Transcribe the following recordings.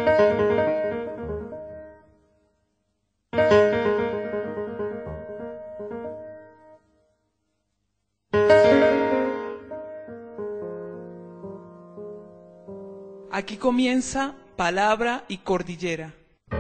Aquí comienza Palabra y Cordillera.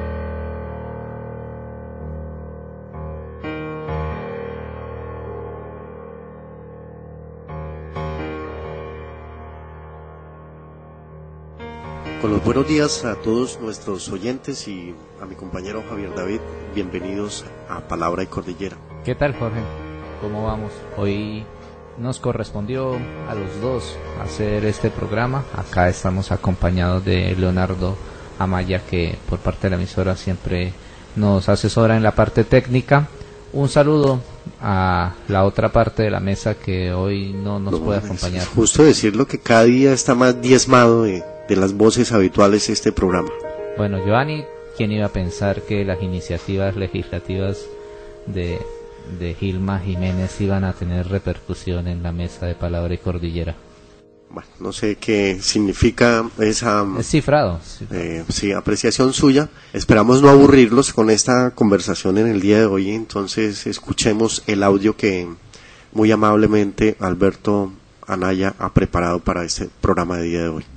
Con los buenos días a todos nuestros oyentes y a mi compañero Javier David, bienvenidos a Palabra y Cordillera. ¿Qué tal, Jorge? ¿Cómo vamos? Hoy nos correspondió a los dos hacer este programa. Acá estamos acompañados de Leonardo Amaya, que por parte de la emisora siempre nos asesora en la parte técnica. Un saludo a la otra parte de la mesa que hoy no nos puede acompañar. Es justo decirlo que cada día está más diezmado de las voces habituales de este programa. Bueno, Giovanni, ¿quién iba a pensar que las iniciativas legislativas de Gilma Jiménez iban a tener repercusión en la mesa de Palabra y Cordillera? Bueno, no sé qué significa esa... Es cifrado. Sí, apreciación suya. Esperamos no aburrirlos con esta conversación en el día de hoy, entonces escuchemos el audio que muy amablemente Alberto Anaya ha preparado para este programa de día de hoy.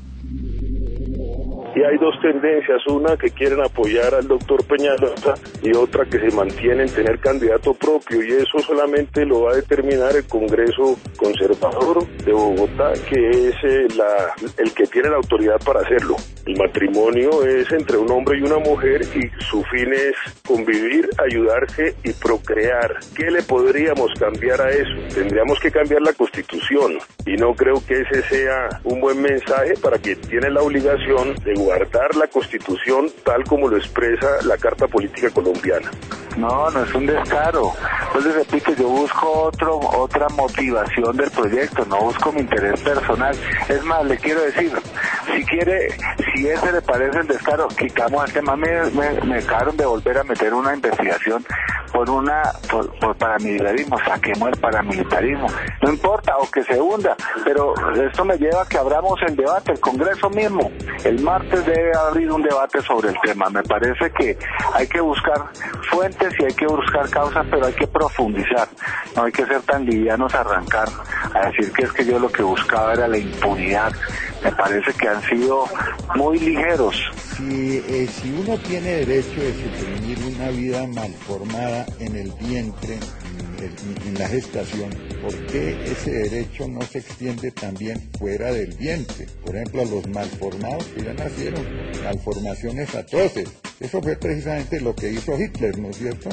Y hay dos tendencias, una que quieren apoyar al doctor Peñalosa y otra que se mantiene en tener candidato propio, y eso solamente lo va a determinar el Congreso Conservador de Bogotá, que es el que tiene la autoridad para hacerlo. El matrimonio es entre un hombre y una mujer y su fin es convivir, ayudarse y procrear. ¿Qué le podríamos cambiar a eso? Tendríamos que cambiar la Constitución, y no creo que ese sea un buen mensaje para quien tiene la obligación de guardar la Constitución tal como lo expresa la Carta Política Colombiana. No es un descaro. Entonces repito, yo busco otra motivación del proyecto, no busco mi interés personal. Es más, le quiero decir, si ese le parece el descaro, quitamos el tema. Me acabaron de volver a meter una investigación por paramilitarismo, saquemos el paramilitarismo. No importa, o que se hunda, pero esto me lleva a que abramos el debate, el Congreso mismo. El martes debe abrir un debate sobre el tema. Me parece que hay que buscar fuentes y hay que buscar causas, pero hay que profundizar. No hay que ser tan livianos a arrancar a decir que es que yo lo que buscaba era la impunidad. Me parece que han sido muy ligeros. Si uno tiene derecho de suprimir una vida malformada en el vientre, en la gestación, ¿por qué ese derecho no se extiende también fuera del vientre? Por ejemplo, a los malformados que ya nacieron, malformaciones atroces. Eso fue precisamente lo que hizo Hitler, ¿no es cierto?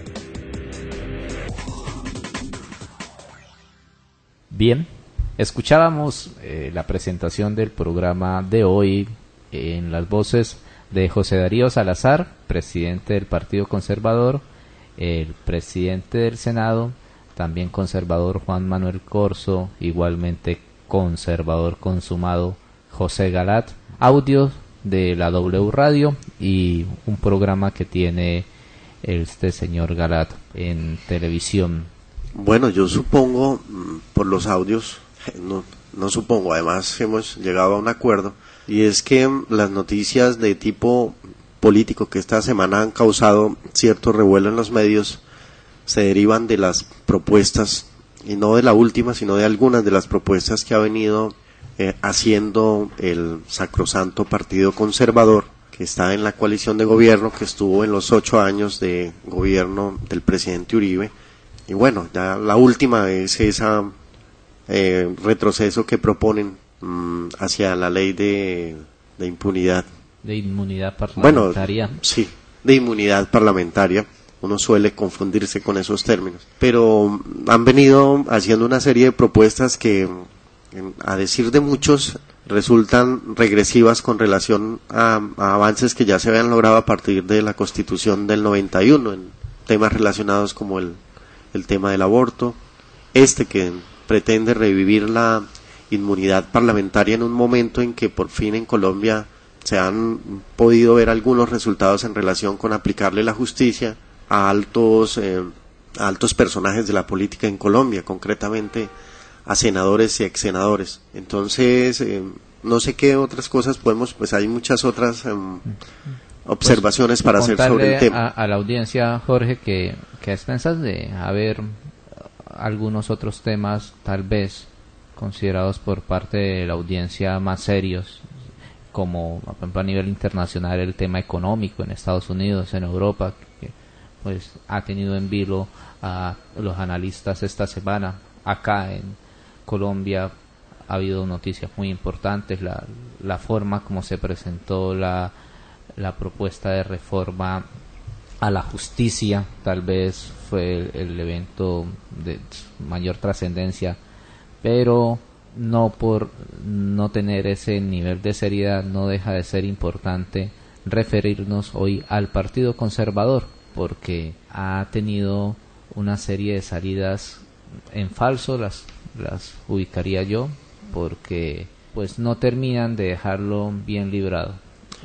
Bien, escuchábamos la presentación del programa de hoy en las voces de José Darío Salazar, presidente del Partido Conservador, el presidente del Senado, también conservador Juan Manuel Corzo, igualmente conservador consumado José Galat, audios de la W Radio y un programa que tiene este señor Galat en televisión. Bueno, yo supongo, por los audios, no supongo, además hemos llegado a un acuerdo, y es que las noticias de tipo político que esta semana han causado cierto revuelo en los medios se derivan de las propuestas, y no de la última, sino de algunas de las propuestas que ha venido haciendo el sacrosanto Partido Conservador, que está en la coalición de gobierno, que estuvo en los 8 años de gobierno del presidente Uribe. Y bueno, ya la última es ese retroceso que proponen hacia la ley de impunidad. De inmunidad parlamentaria. Bueno, sí, de inmunidad parlamentaria. Uno suele confundirse con esos términos. Pero han venido haciendo una serie de propuestas que, a decir de muchos, resultan regresivas con relación a avances que ya se habían logrado a partir de la Constitución del 91, en temas relacionados como el tema del aborto, que pretende revivir la inmunidad parlamentaria en un momento en que por fin en Colombia se han podido ver algunos resultados en relación con aplicarle la justicia a altos personajes de la política en Colombia, concretamente a senadores y exsenadores. Entonces, no sé qué otras cosas podemos, pues hay muchas otras observaciones para hacer sobre el tema. A la audiencia, Jorge, que a expensas de haber algunos otros temas tal vez considerados por parte de la audiencia más serios, como por ejemplo, a nivel internacional el tema económico en Estados Unidos, en Europa, que pues ha tenido en vilo a los analistas esta semana. Acá en Colombia ha habido noticias muy importantes, la forma como se presentó la propuesta de reforma a la justicia tal vez fue el evento de mayor trascendencia, pero no por no tener ese nivel de seriedad no deja de ser importante referirnos hoy al Partido Conservador, porque ha tenido una serie de salidas en falso, las ubicaría yo, porque pues no terminan de dejarlo bien librado.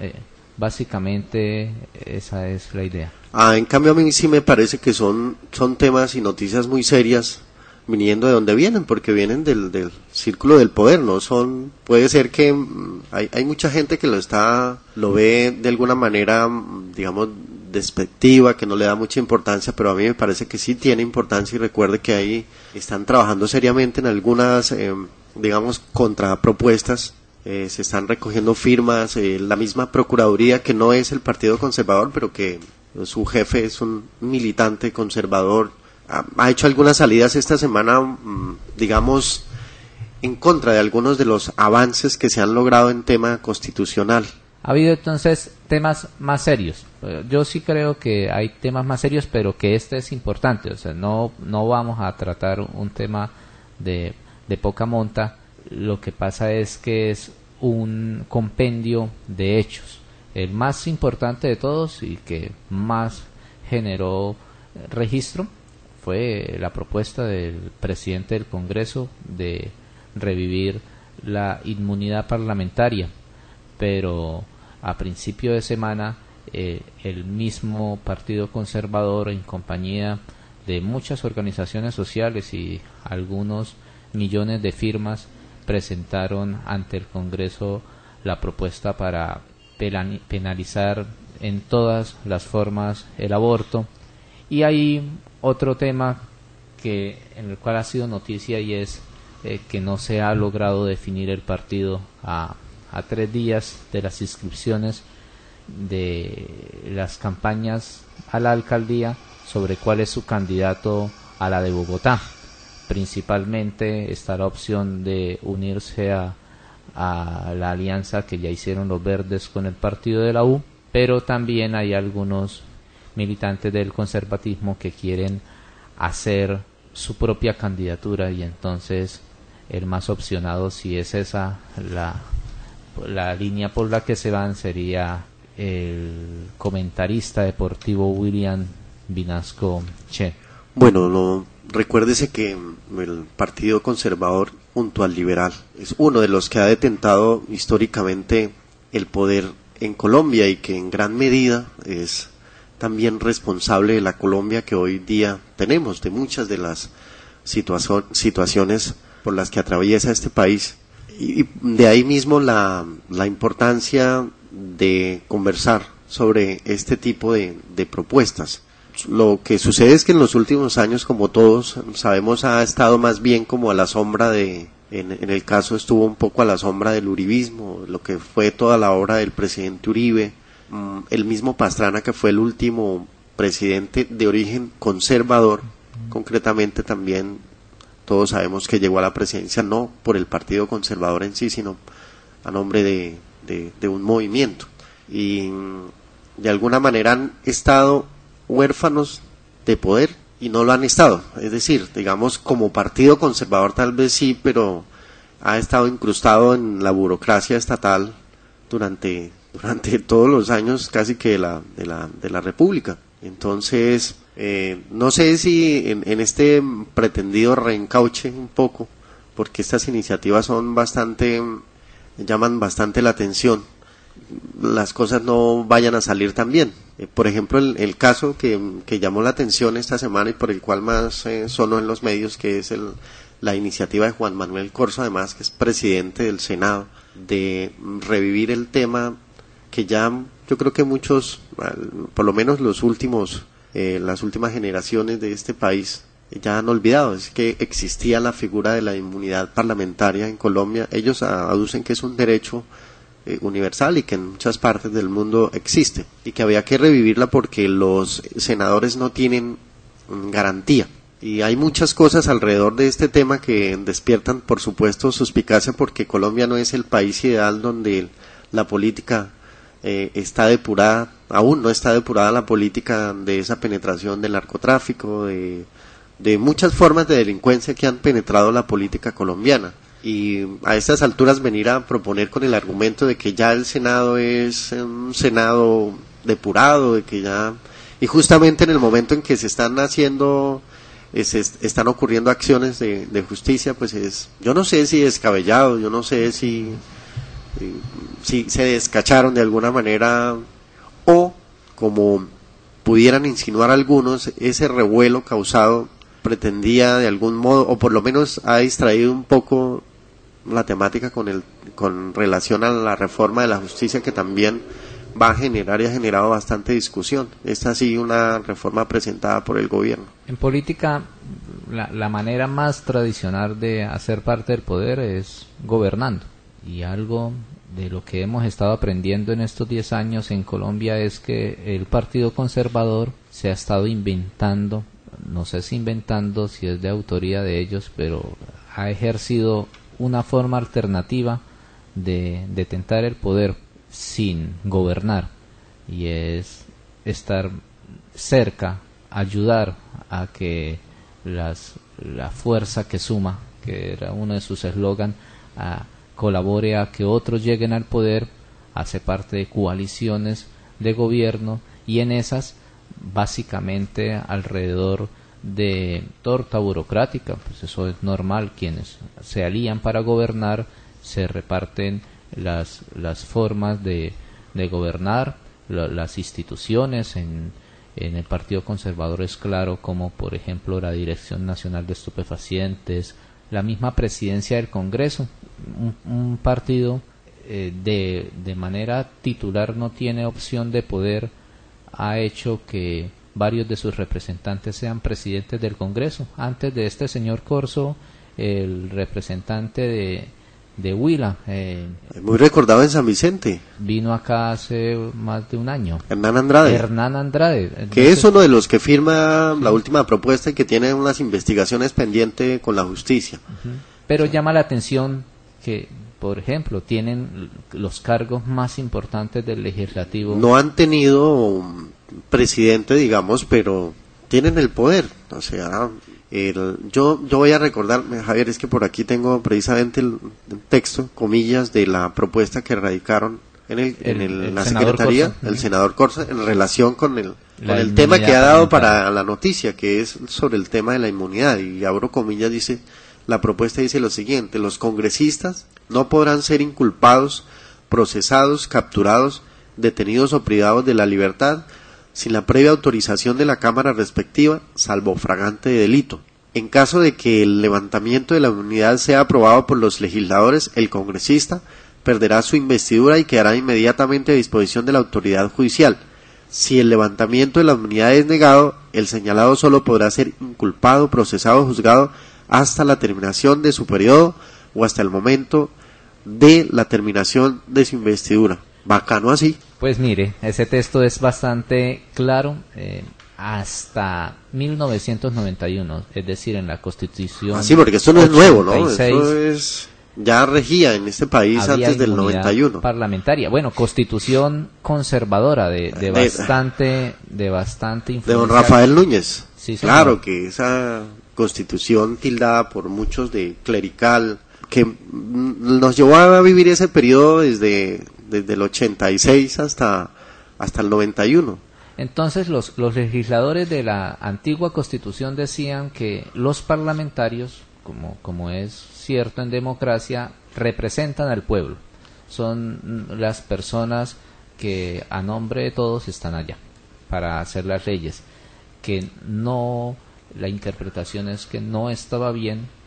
Básicamente esa es la idea. En cambio a mí sí me parece que son temas y noticias muy serias viniendo de donde vienen, porque vienen del círculo del poder, no son, puede ser que hay mucha gente que lo ve de alguna manera, digamos, despectiva, que no le da mucha importancia, pero a mí me parece que sí tiene importancia, y recuerde que ahí están trabajando seriamente en algunas, digamos, contrapropuestas. Se están recogiendo firmas, la misma Procuraduría, que no es el Partido Conservador, pero que su jefe es un militante conservador, ha hecho algunas salidas esta semana, digamos, en contra de algunos de los avances que se han logrado en tema constitucional. Ha habido entonces temas más serios. Yo sí creo que hay temas más serios, pero que este es importante. O sea, no vamos a tratar un tema de poca monta. Lo que pasa es que es un compendio de hechos. El más importante de todos y que más generó registro fue la propuesta del presidente del Congreso de revivir la inmunidad parlamentaria, pero a principio de semana el mismo Partido Conservador, en compañía de muchas organizaciones sociales y algunos millones de firmas, presentaron ante el Congreso la propuesta para penalizar en todas las formas el aborto. Y hay otro tema en el cual ha sido noticia, y es que no se ha logrado definir el partido a 3 días de las inscripciones de las campañas a la alcaldía sobre cuál es su candidato a la de Bogotá. Principalmente está la opción de unirse a la alianza que ya hicieron los verdes con el partido de la U, pero también hay algunos militantes del conservatismo que quieren hacer su propia candidatura, y entonces el más opcionado, si es esa la línea por la que se van, sería el comentarista deportivo William Vinasco Che. Bueno, recuérdese que el Partido Conservador, junto al Liberal, es uno de los que ha detentado históricamente el poder en Colombia, y que en gran medida es también responsable de la Colombia que hoy día tenemos, de muchas de las situaciones por las que atraviesa este país. Y de ahí mismo la importancia de conversar sobre este tipo de propuestas. Lo que sucede es que en los últimos años, como todos sabemos, ha estado más bien como a la sombra en el caso estuvo un poco a la sombra del uribismo, lo que fue toda la obra del presidente Uribe, el mismo Pastrana, que fue el último presidente de origen conservador, concretamente también todos sabemos que llegó a la presidencia no por el Partido Conservador en sí, sino a nombre de un movimiento, y de alguna manera han estado huérfanos de poder y no lo han estado, es decir, digamos, como Partido Conservador tal vez sí, pero ha estado incrustado en la burocracia estatal durante todos los años casi que de la República. Entonces no sé si en este pretendido reencauche un poco, porque estas iniciativas llaman bastante la atención, las cosas no vayan a salir tan bien. Por ejemplo, el caso que llamó la atención esta semana y por el cual más sonó en los medios, que es la iniciativa de Juan Manuel Corzo, además, que es presidente del Senado, de revivir el tema que ya yo creo que muchos, por lo menos las últimas generaciones de este país ya han olvidado, es que existía la figura de la inmunidad parlamentaria en Colombia. Ellos aducen que es un derecho universal y que en muchas partes del mundo existe y que había que revivirla porque los senadores no tienen garantía. Y hay muchas cosas alrededor de este tema que despiertan, por supuesto, suspicacia, porque Colombia no es el país ideal donde la política está depurada, aún no está depurada la política de esa penetración del narcotráfico, de muchas formas de delincuencia que han penetrado la política colombiana. Y a estas alturas venir a proponer con el argumento de que ya el Senado es un Senado depurado, de que ya... Y justamente en el momento en que se están haciendo... están ocurriendo acciones de justicia, pues yo no sé si descabellado, yo no sé si se descacharon de alguna manera, o como pudieran insinuar algunos, ese revuelo causado pretendía de algún modo, o por lo menos ha distraído un poco la temática con relación a la reforma de la justicia, que también va a generar y ha generado bastante discusión. Esta sí una reforma presentada por el gobierno. En política, la manera más tradicional de hacer parte del poder es gobernando. Y algo de lo que hemos estado aprendiendo en estos 10 años en Colombia es que el Partido Conservador se ha estado inventando, no sé si es de autoría de ellos, pero ha ejercido una forma alternativa de tentar el poder sin gobernar, y es estar cerca, ayudar a que la fuerza que suma, que era uno de sus eslogan, colabore a que otros lleguen al poder, hace parte de coaliciones de gobierno, y en esas básicamente alrededor de torta burocrática, pues eso es normal, quienes se alían para gobernar se reparten las formas de gobernar, las instituciones. En el Partido Conservador es claro, como por ejemplo la Dirección Nacional de Estupefacientes, la misma presidencia del Congreso. Un partido de manera titular no tiene opción de poder, ha hecho que varios de sus representantes sean presidentes del Congreso. Antes de este señor Corso, el representante de Huila, muy recordado en San Vicente, vino acá hace más de un año. Hernán Andrade. Entonces, que es uno de los que firma la última propuesta y que tiene unas investigaciones pendientes con la justicia. Pero llama la atención que, por ejemplo, tienen los cargos más importantes del legislativo. No han tenido un presidente, digamos, pero tienen el poder. O sea, yo voy a recordar, Javier, es que por aquí tengo precisamente el texto, comillas, de la propuesta que radicaron en la Secretaría, Corsa, el senador Corsa, en relación con el tema que ha dado para la noticia, que es sobre el tema de la inmunidad. Y abro comillas, dice, la propuesta dice lo siguiente: los congresistas no podrán ser inculpados, procesados, capturados, detenidos o privados de la libertad sin la previa autorización de la Cámara respectiva, salvo fragante de delito. En caso de que el levantamiento de la inmunidad sea aprobado por los legisladores, el congresista perderá su investidura y quedará inmediatamente a disposición de la autoridad judicial. Si el levantamiento de la inmunidad es negado, el señalado solo podrá ser inculpado, procesado o juzgado hasta la terminación de su periodo o hasta el momento de la terminación de su investidura. Bacano así. Pues mire, ese texto es bastante claro. Hasta 1991, es decir, en la Constitución. Sí, porque esto no 86, es nuevo, ¿no? Eso ya regía en este país antes del 91. Parlamentaria, bueno, Constitución conservadora de bastante influencia. De don Rafael Núñez. Sí, claro, que esa Constitución tildada por muchos de clerical, que nos llevó a vivir ese periodo desde el 86 hasta el 91. Entonces los legisladores de la antigua Constitución decían que los parlamentarios, como es cierto en democracia, representan al pueblo. Son las personas que a nombre de todos están allá para hacer las leyes. Que no, la interpretación es que no estaba bien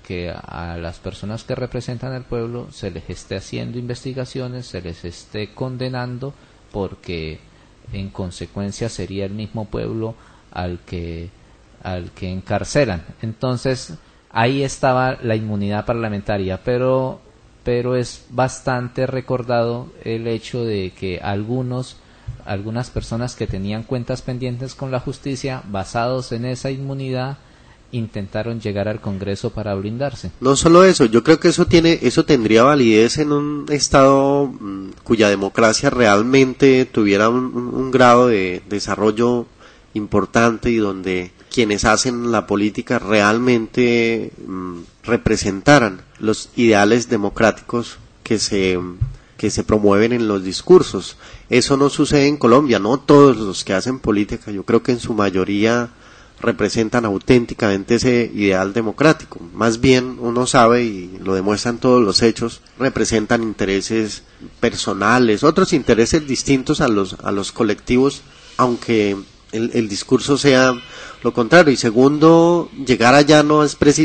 que a las personas que representan al pueblo se les esté haciendo investigaciones, se les esté condenando, porque en consecuencia sería el mismo pueblo al que encarcelan. Entonces ahí estaba la inmunidad parlamentaria, pero es bastante recordado el hecho de que algunas personas que tenían cuentas pendientes con la justicia, basados en esa inmunidad, intentaron llegar al Congreso para blindarse. No solo eso, yo creo que eso tendría validez en un estado cuya democracia realmente tuviera un grado de desarrollo importante y donde quienes hacen la política realmente representaran los ideales democráticos que se promueven en los discursos. Eso no sucede en Colombia, no todos los que hacen política, yo creo que en su mayoría representan auténticamente ese ideal democrático. Más bien uno sabe, y lo demuestran todos los hechos, representan intereses personales, otros intereses distintos a los colectivos, aunque el discurso sea lo contrario. Y segundo, llegar allá no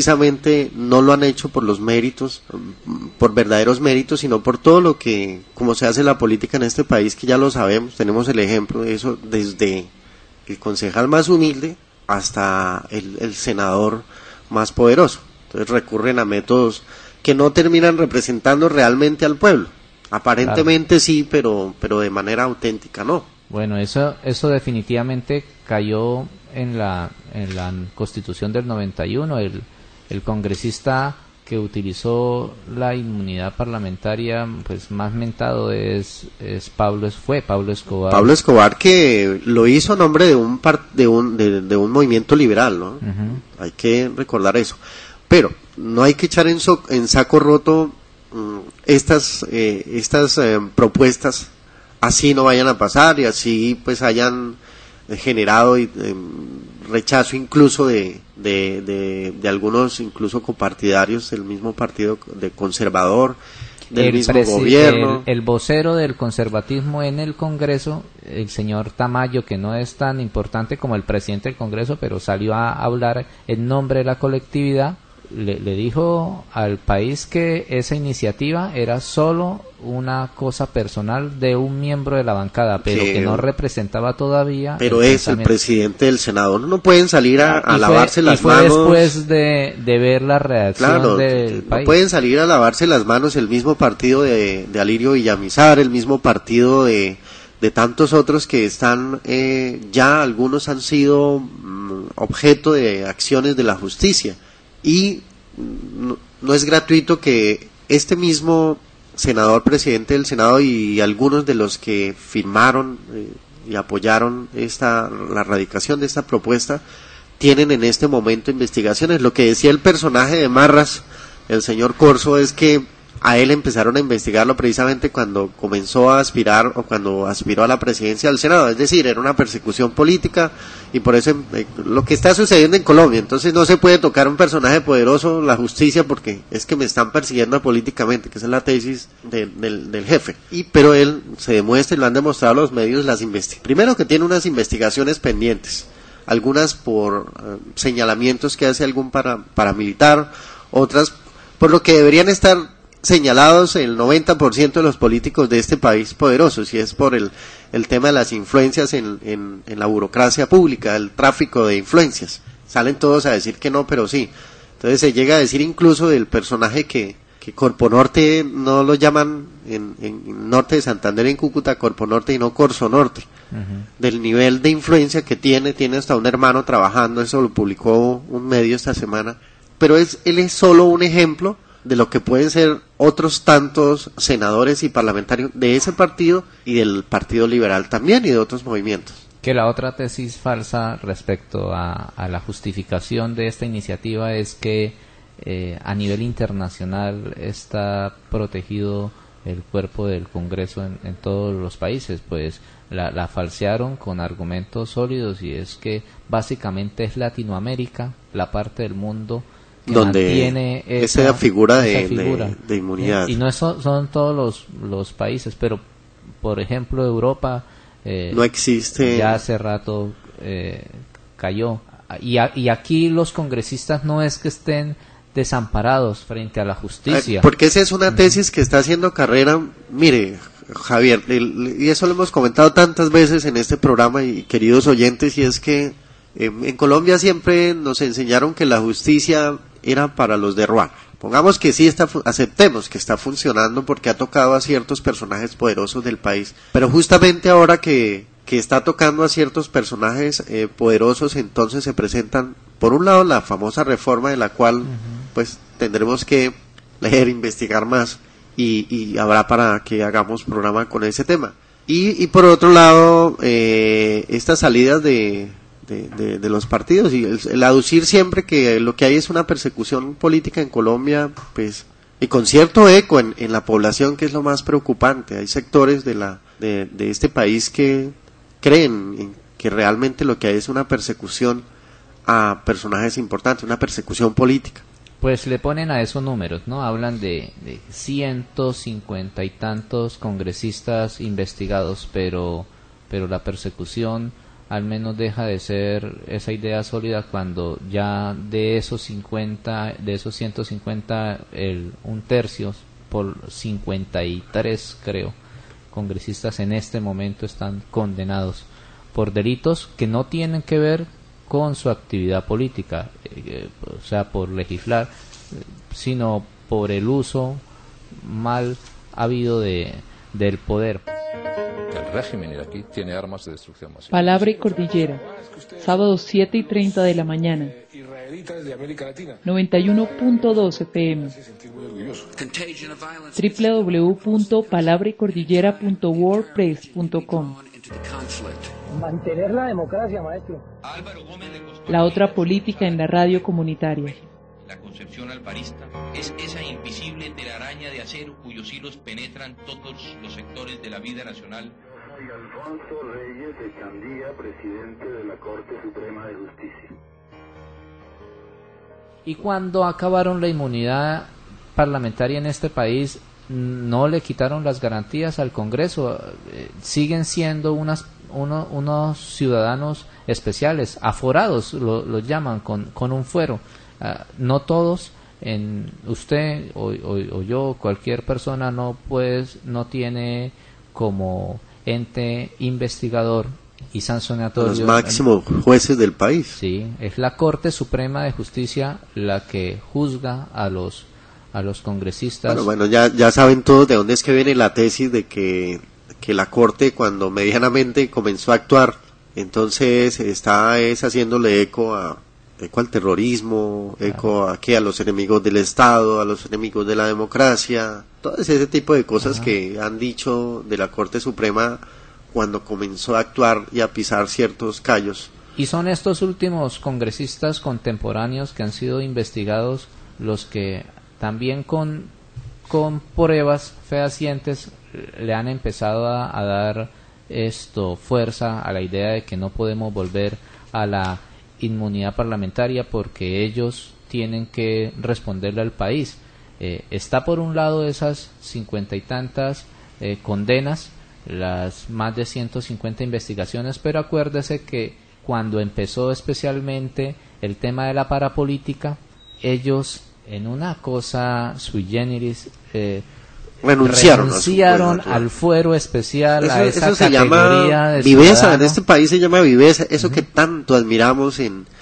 lo han hecho por los méritos, por verdaderos méritos, sino por todo lo que, como se hace la política en este país, que ya lo sabemos, tenemos el ejemplo de eso desde el concejal más humilde hasta el senador más poderoso. Entonces recurren a métodos que no terminan representando realmente al pueblo. Aparentemente claro. Sí, pero de manera auténtica no. Bueno, eso definitivamente cayó en la Constitución del 91. El congresista que utilizó la inmunidad parlamentaria, pues más mentado fue Pablo Escobar. Pablo Escobar, que lo hizo a nombre de un movimiento liberal, ¿no? Uh-huh. Hay que recordar eso. Pero no hay que echar en saco roto estas propuestas, así no vayan a pasar y así pues hayan generado rechazo incluso de algunos incluso copartidarios del mismo partido de conservador, del mismo gobierno. El vocero del conservatismo en el Congreso, el señor Tamayo, que no es tan importante como el presidente del Congreso, pero salió a hablar en nombre de la colectividad, le dijo al país que esa iniciativa era solo una cosa personal de un miembro de la bancada, pero que no representaba todavía. Pero es el presidente del Senado, no pueden salir a lavarse las manos. Y fue después de ver la reacción del país. No pueden salir a lavarse las manos el mismo partido de Alirio Villamizar, el mismo partido de tantos otros que están, ya algunos han sido objeto de acciones de la justicia. Y no es gratuito que este mismo senador, presidente del Senado, y algunos de los que firmaron y apoyaron la radicación de esta propuesta, tienen en este momento investigaciones. Lo que decía el personaje de Marras, el señor Corso, es que a él empezaron a investigarlo precisamente cuando comenzó a aspirar o cuando aspiró a la presidencia del Senado, es decir, era una persecución política y por eso lo que está sucediendo en Colombia. Entonces no se puede tocar un personaje poderoso, la justicia, porque es que me están persiguiendo políticamente, que esa es la tesis del jefe. Pero él se demuestra y lo han demostrado los medios, primero que tiene unas investigaciones pendientes, algunas por señalamientos que hace algún paramilitar, otras por lo que deberían estar señalados el 90% de los políticos de este país poderosos, y es por el tema de las influencias en la burocracia pública, el tráfico de influencias. Salen todos a decir que no, pero sí. Entonces se llega a decir incluso del personaje que Corpo Norte no lo llaman en Norte de Santander, en Cúcuta, Corpo Norte y no Corso Norte. Uh-huh. Del nivel de influencia que tiene hasta un hermano trabajando, eso lo publicó un medio esta semana. Pero él es solo un ejemplo de lo que pueden ser otros tantos senadores y parlamentarios de ese partido y del Partido Liberal también y de otros movimientos. Que la otra tesis falsa respecto a la justificación de esta iniciativa es que a nivel internacional está protegido el cuerpo del Congreso en todos los países. Pues la falsearon con argumentos sólidos, y es que básicamente es Latinoamérica la parte del mundo donde tiene esa figura de inmunidad. Y no son todos los países, pero por ejemplo Europa no existe. Ya hace rato cayó. Y aquí los congresistas no es que estén desamparados frente a la justicia. Porque esa es una tesis que está haciendo carrera, mire, Javier, y eso lo hemos comentado tantas veces en este programa y queridos oyentes, y es que en Colombia siempre nos enseñaron que la justicia era para los de Ruan. Pongamos que sí aceptemos que está funcionando porque ha tocado a ciertos personajes poderosos del país, pero justamente ahora que está tocando a ciertos personajes poderosos, entonces se presentan, por un lado, la famosa reforma de la cual pues tendremos que leer, investigar más y habrá para que hagamos programa con ese tema. Y por otro lado, estas salidas de los partidos y el aducir siempre que lo que hay es una persecución política en Colombia, pues, y con cierto eco en la población, que es lo más preocupante. Hay sectores de este país que creen en que realmente lo que hay es una persecución a personajes importantes, una persecución política. Pues le ponen a esos números, ¿no? Hablan de 150 y tantos congresistas investigados, pero la persecución al menos deja de ser esa idea sólida cuando ya de esos 150, un tercio, por 53 creo, congresistas en este momento están condenados por delitos que no tienen que ver con su actividad política, o sea, por legislar, sino por el uso mal habido del poder. El régimen iraquí tiene armas de destrucción masiva. Palabra y Cordillera, sábado 7:30 de la mañana, 91.2 FM, www.palabraycordillera.wordpress.com. Mantener la democracia, maestro. La otra política en la radio comunitaria. La concepción alvarista es esa invisible telaraña de acero cuyos hilos penetran todos los sectores de la vida nacional. Soy Alfonso Reyes Echandía, presidente de la Corte Suprema de Justicia. Y cuando acabaron la inmunidad parlamentaria en este país, no le quitaron las garantías al Congreso, siguen siendo unos ciudadanos especiales, aforados, los llaman con un fuero. No todos, usted o yo, cualquier persona no tiene como ente investigador y sancionatorio los máximos jueces del país. Sí, es la Corte Suprema de Justicia la que juzga a los congresistas. Bueno, ya saben todos de dónde es que viene la tesis de que la Corte, cuando medianamente comenzó a actuar, entonces está haciéndole eco al terrorismo, eco a los enemigos del Estado, a los enemigos de la democracia, todo ese tipo de cosas que han dicho de la Corte Suprema cuando comenzó a actuar y a pisar ciertos callos. Y son estos últimos congresistas contemporáneos que han sido investigados los que también con pruebas fehacientes le han empezado a dar fuerza a la idea de que no podemos volver a la inmunidad parlamentaria porque ellos tienen que responderle al país. Está por un lado esas 50 y tantas condenas, las más de 150 investigaciones, pero acuérdese que cuando empezó especialmente el tema de la parapolítica, ellos en una cosa sui generis renunciaron al fuero especial, a esa eso se categoría llama de viveza, ciudadano. en este país se llama viveza, eso que tanto admiramos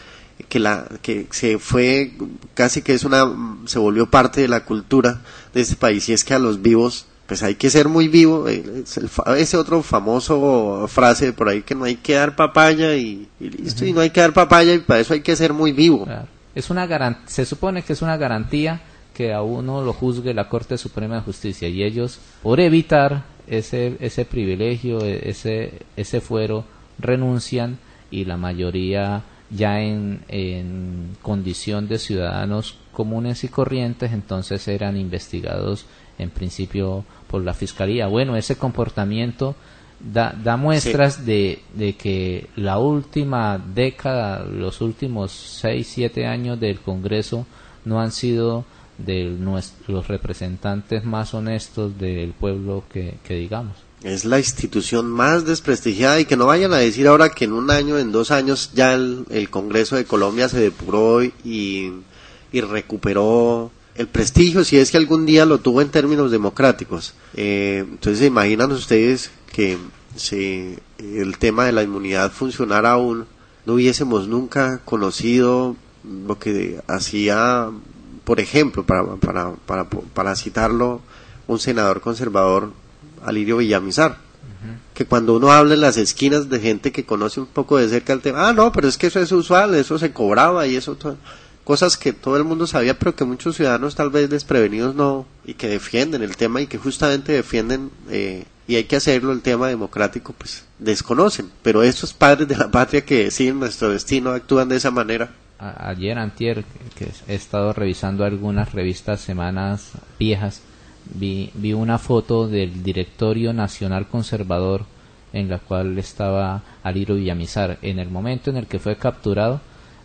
que se fue, casi que se volvió parte de la cultura de este país, y es que a los vivos pues hay que ser muy vivo, ese otro famoso frase por ahí que no hay que dar papaya y listo, y no hay que dar papaya y para eso hay que ser muy vivo. Claro. Se supone que es una garantía que a uno lo juzgue la Corte Suprema de Justicia, y ellos, por evitar ese privilegio, ese fuero, renuncian, y la mayoría ya en condición de ciudadanos comunes y corrientes, entonces eran investigados en principio por la Fiscalía. Bueno, ese comportamiento da muestras de que la última década, los últimos 6-7 años del Congreso no han sido de los representantes más honestos del pueblo que digamos. Es la institución más desprestigiada, y que no vayan a decir ahora que en un año, en 2 años ya el Congreso de Colombia se depuró y y recuperó el prestigio, si es que algún día lo tuvo en términos democráticos. Entonces se imaginan ustedes que si el tema de la inmunidad funcionara aún, no hubiésemos nunca conocido lo que hacía, por ejemplo, para citarlo, un senador conservador, Alirio Villamizar, que cuando uno habla en las esquinas de gente que conoce un poco de cerca el tema, no, pero es que eso es usual, eso se cobraba y eso, cosas que todo el mundo sabía, pero que muchos ciudadanos tal vez desprevenidos no, y que defienden el tema y que justamente defienden, y hay que hacerlo, el tema democrático, pues desconocen, pero estos padres de la patria que deciden nuestro destino actúan de esa manera. Ayer, antier, que he estado revisando algunas revistas semanas viejas, vi una foto del Directorio Nacional Conservador en la cual estaba Alirio Villamizar. En el momento en el que fue capturado,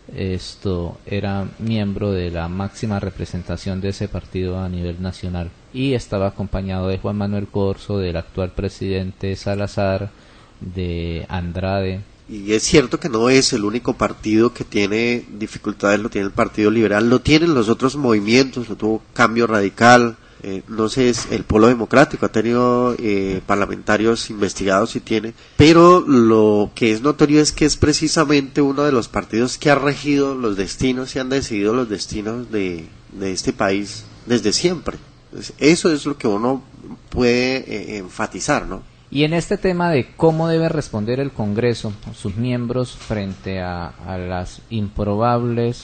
era miembro de la máxima representación de ese partido a nivel nacional y estaba acompañado de Juan Manuel Corzo, del actual presidente Salazar, de Andrade. Y es cierto que no es el único partido que tiene dificultades, lo tiene el Partido Liberal, lo tienen los otros movimientos, lo tuvo Cambio Radical, no sé, el Polo Democrático ha tenido parlamentarios investigados y tiene, pero lo que es notorio es que es precisamente uno de los partidos que ha regido los destinos y han decidido los destinos de este país desde siempre. Entonces, eso es lo que uno puede enfatizar, ¿no? Y en este tema de cómo debe responder el Congreso, sus miembros, frente a las improbables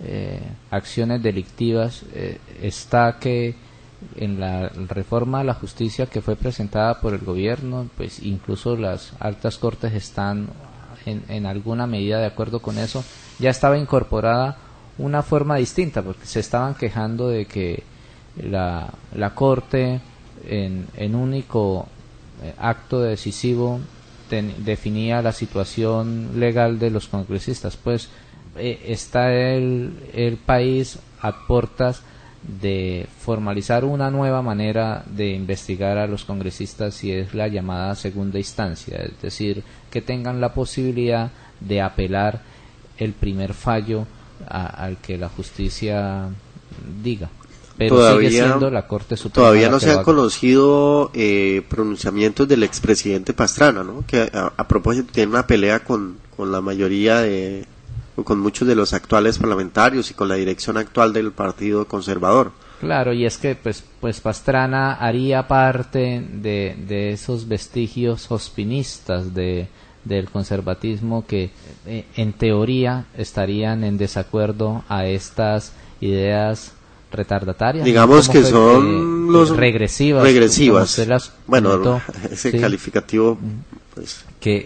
acciones delictivas, está que en la reforma a la justicia que fue presentada por el gobierno, pues incluso las altas cortes están en alguna medida de acuerdo con eso, ya estaba incorporada una forma distinta, porque se estaban quejando de que la corte en único acto decisivo definía la situación legal de los congresistas. Pues está el país a puertas de formalizar una nueva manera de investigar a los congresistas, y es la llamada segunda instancia, es decir, que tengan la posibilidad de apelar el primer fallo al que la justicia diga. Pero todavía, sigue siendo la Corte Suprema. Todavía no se han conocido pronunciamientos del expresidente Pastrana, ¿no? Que a propósito tiene una pelea con la mayoría con muchos de los actuales parlamentarios y con la dirección actual del Partido Conservador. Claro, y es que pues Pastrana haría parte de esos vestigios ospinistas del conservatismo que en teoría estarían en desacuerdo a estas ideas retardatarias, digamos que son los regresivas, bueno, ese ¿sí? Calificativo pues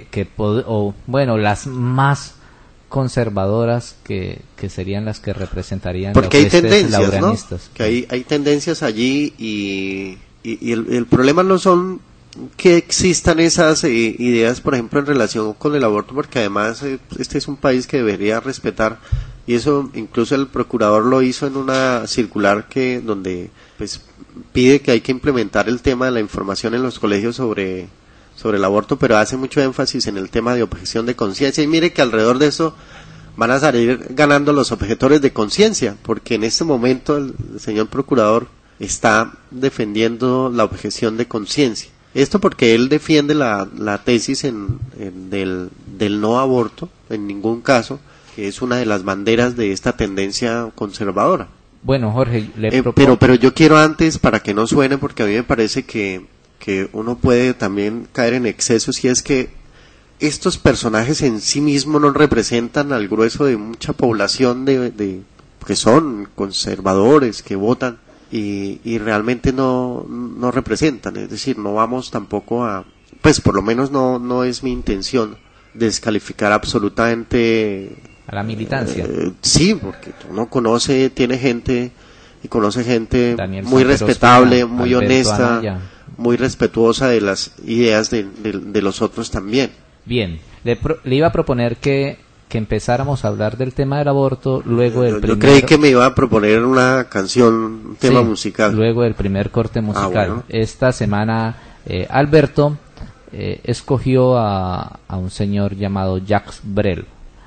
las más conservadoras que serían las que representarían porque hay tendencias, ¿no? Que sí. hay tendencias allí y el problema no son que existan esas ideas, por ejemplo, en relación con el aborto, porque además este es un país que debería respetar, y eso incluso el procurador lo hizo en una circular donde pues pide que hay que implementar el tema de la información en los colegios sobre el aborto, pero hace mucho énfasis en el tema de objeción de conciencia, y mire que alrededor de eso van a salir ganando los objetores de conciencia, porque en este momento el señor procurador está defendiendo la objeción de conciencia. Esto porque él defiende la tesis del no aborto en ningún caso, que es una de las banderas de esta tendencia conservadora. Bueno, Jorge, pero yo quiero antes, para que no suene, porque a mí me parece que uno puede también caer en excesos, y es que estos personajes en sí mismos no representan al grueso de mucha población que son conservadores, que votan, y realmente no representan, es decir, no vamos tampoco pues por lo menos no es mi intención descalificar absolutamente a la militancia. Sí, porque uno tiene gente muy respetable, muy honesta, Anaya, muy respetuosa de las ideas de los otros también. Bien, le iba a proponer que empezáramos a hablar del tema del aborto, luego yo creí que me iba a proponer una canción, un tema musical. Luego del primer corte musical. Bueno. Esta semana Alberto escogió a un señor llamado Jacques Brel.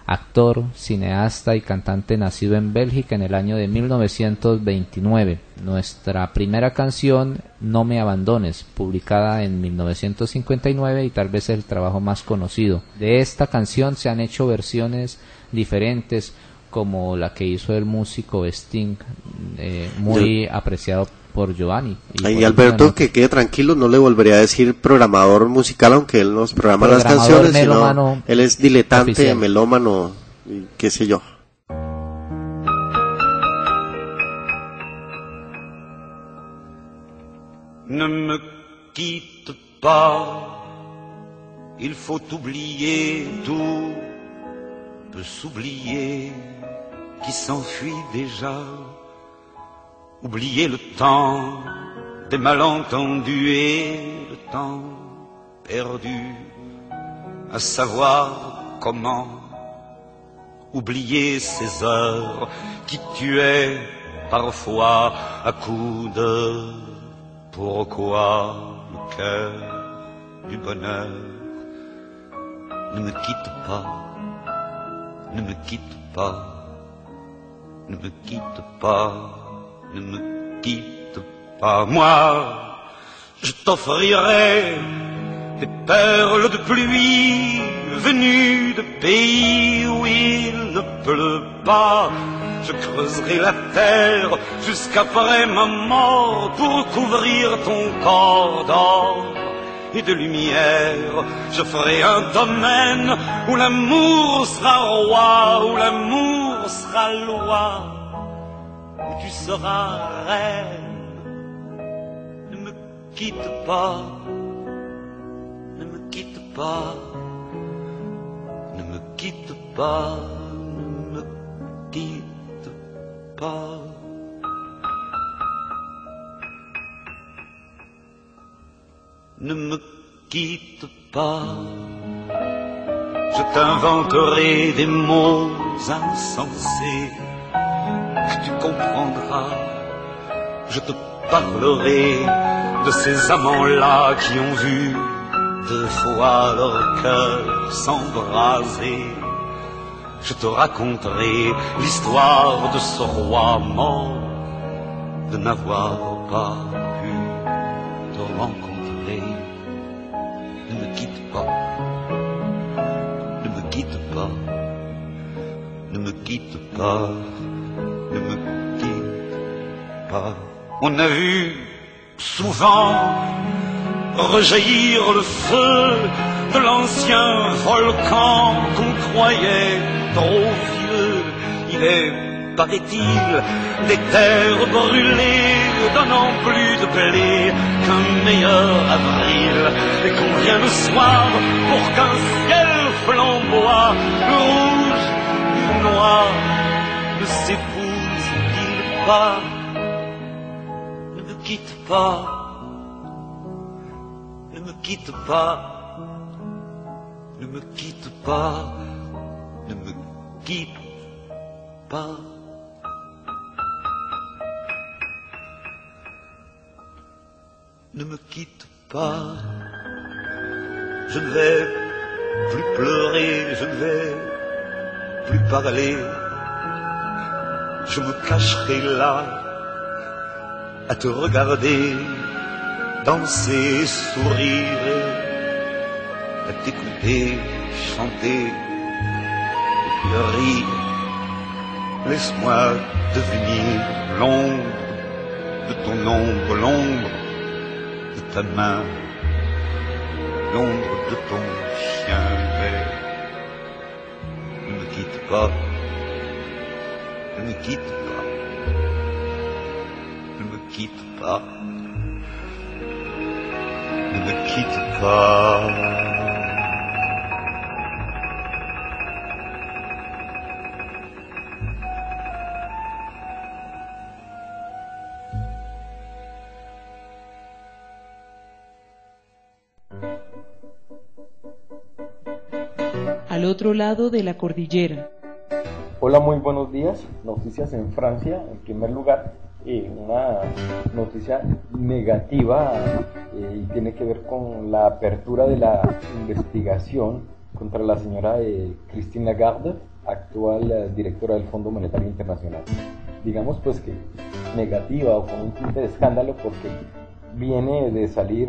actor, cineasta y cantante nacido en Bélgica en el año de 1929. Nuestra primera canción, No me abandones, publicada en 1959 y tal vez el trabajo más conocido. De esta canción se han hecho versiones diferentes, como la que hizo el músico Sting, muy apreciado por Giovanni. Y Alberto, que quede tranquilo, no le volvería a decir programador musical, aunque él nos programa las canciones, sino él es diletante, oficial, melómano, y qué sé yo. Ne me quitte pas, il faut oublier, tout peut s'oublier, qui s'enfuit déjà. Oublier le temps des malentendus et le temps perdu, à savoir comment oublier ces heures qui tuaient parfois à coups de pourquoi le cœur du bonheur ne me quitte pas, ne me quitte pas, ne me quitte pas. Ne me quitte pas, moi, je t'offrirai des perles de pluie venues de pays où il ne pleut pas. Je creuserai la terre jusqu'après ma mort pour couvrir ton corps d'or et de lumière. Je ferai un domaine où l'amour sera roi, où l'amour sera loi. Tu seras reine. Ne me quitte pas, ne me quitte pas, ne me quitte pas, ne me quitte pas. Ne me quitte pas, je t'inventerai des mots insensés que tu comprendras. Je te parlerai de ces amants-là qui ont vu 2 fois leur cœur s'embraser. Je te raconterai l'histoire de ce roi mort, de n'avoir pas pu te rencontrer. Ne me quitte pas, ne me quitte pas, ne me quitte pas. Ne me quitte pas. On a vu souvent rejaillir le feu de l'ancien volcan qu'on croyait trop vieux. Il est, paraît-il, des terres brûlées donnant plus de blé qu'un meilleur avril. Et qu'on vient le soir pour qu'un ciel flamboie, le rouge, le noir, ne s'épouse-t-il pas? Ne me quitte pas, ne me quitte pas, ne me quitte pas, ne me quitte pas. Ne me quitte pas, je ne vais plus pleurer, je ne vais plus parler. Je me cacherai là, à te regarder, danser, sourire, à t'écouter, chanter, et puis rire. Laisse-moi devenir l'ombre de ton ombre, l'ombre de ta main, l'ombre de ton chien vert. Ne me quitte pas. Ne me quitte pas, ne me quitte pas, ne me quitte pas. Al otro lado de la cordillera. Hola, muy buenos días. Noticias en Francia. En primer lugar, una noticia negativa y tiene que ver con la apertura de la investigación contra la señora Christine Lagarde, actual directora del Fondo Monetario Internacional. Digamos pues que negativa o con un tinte de escándalo porque viene de salir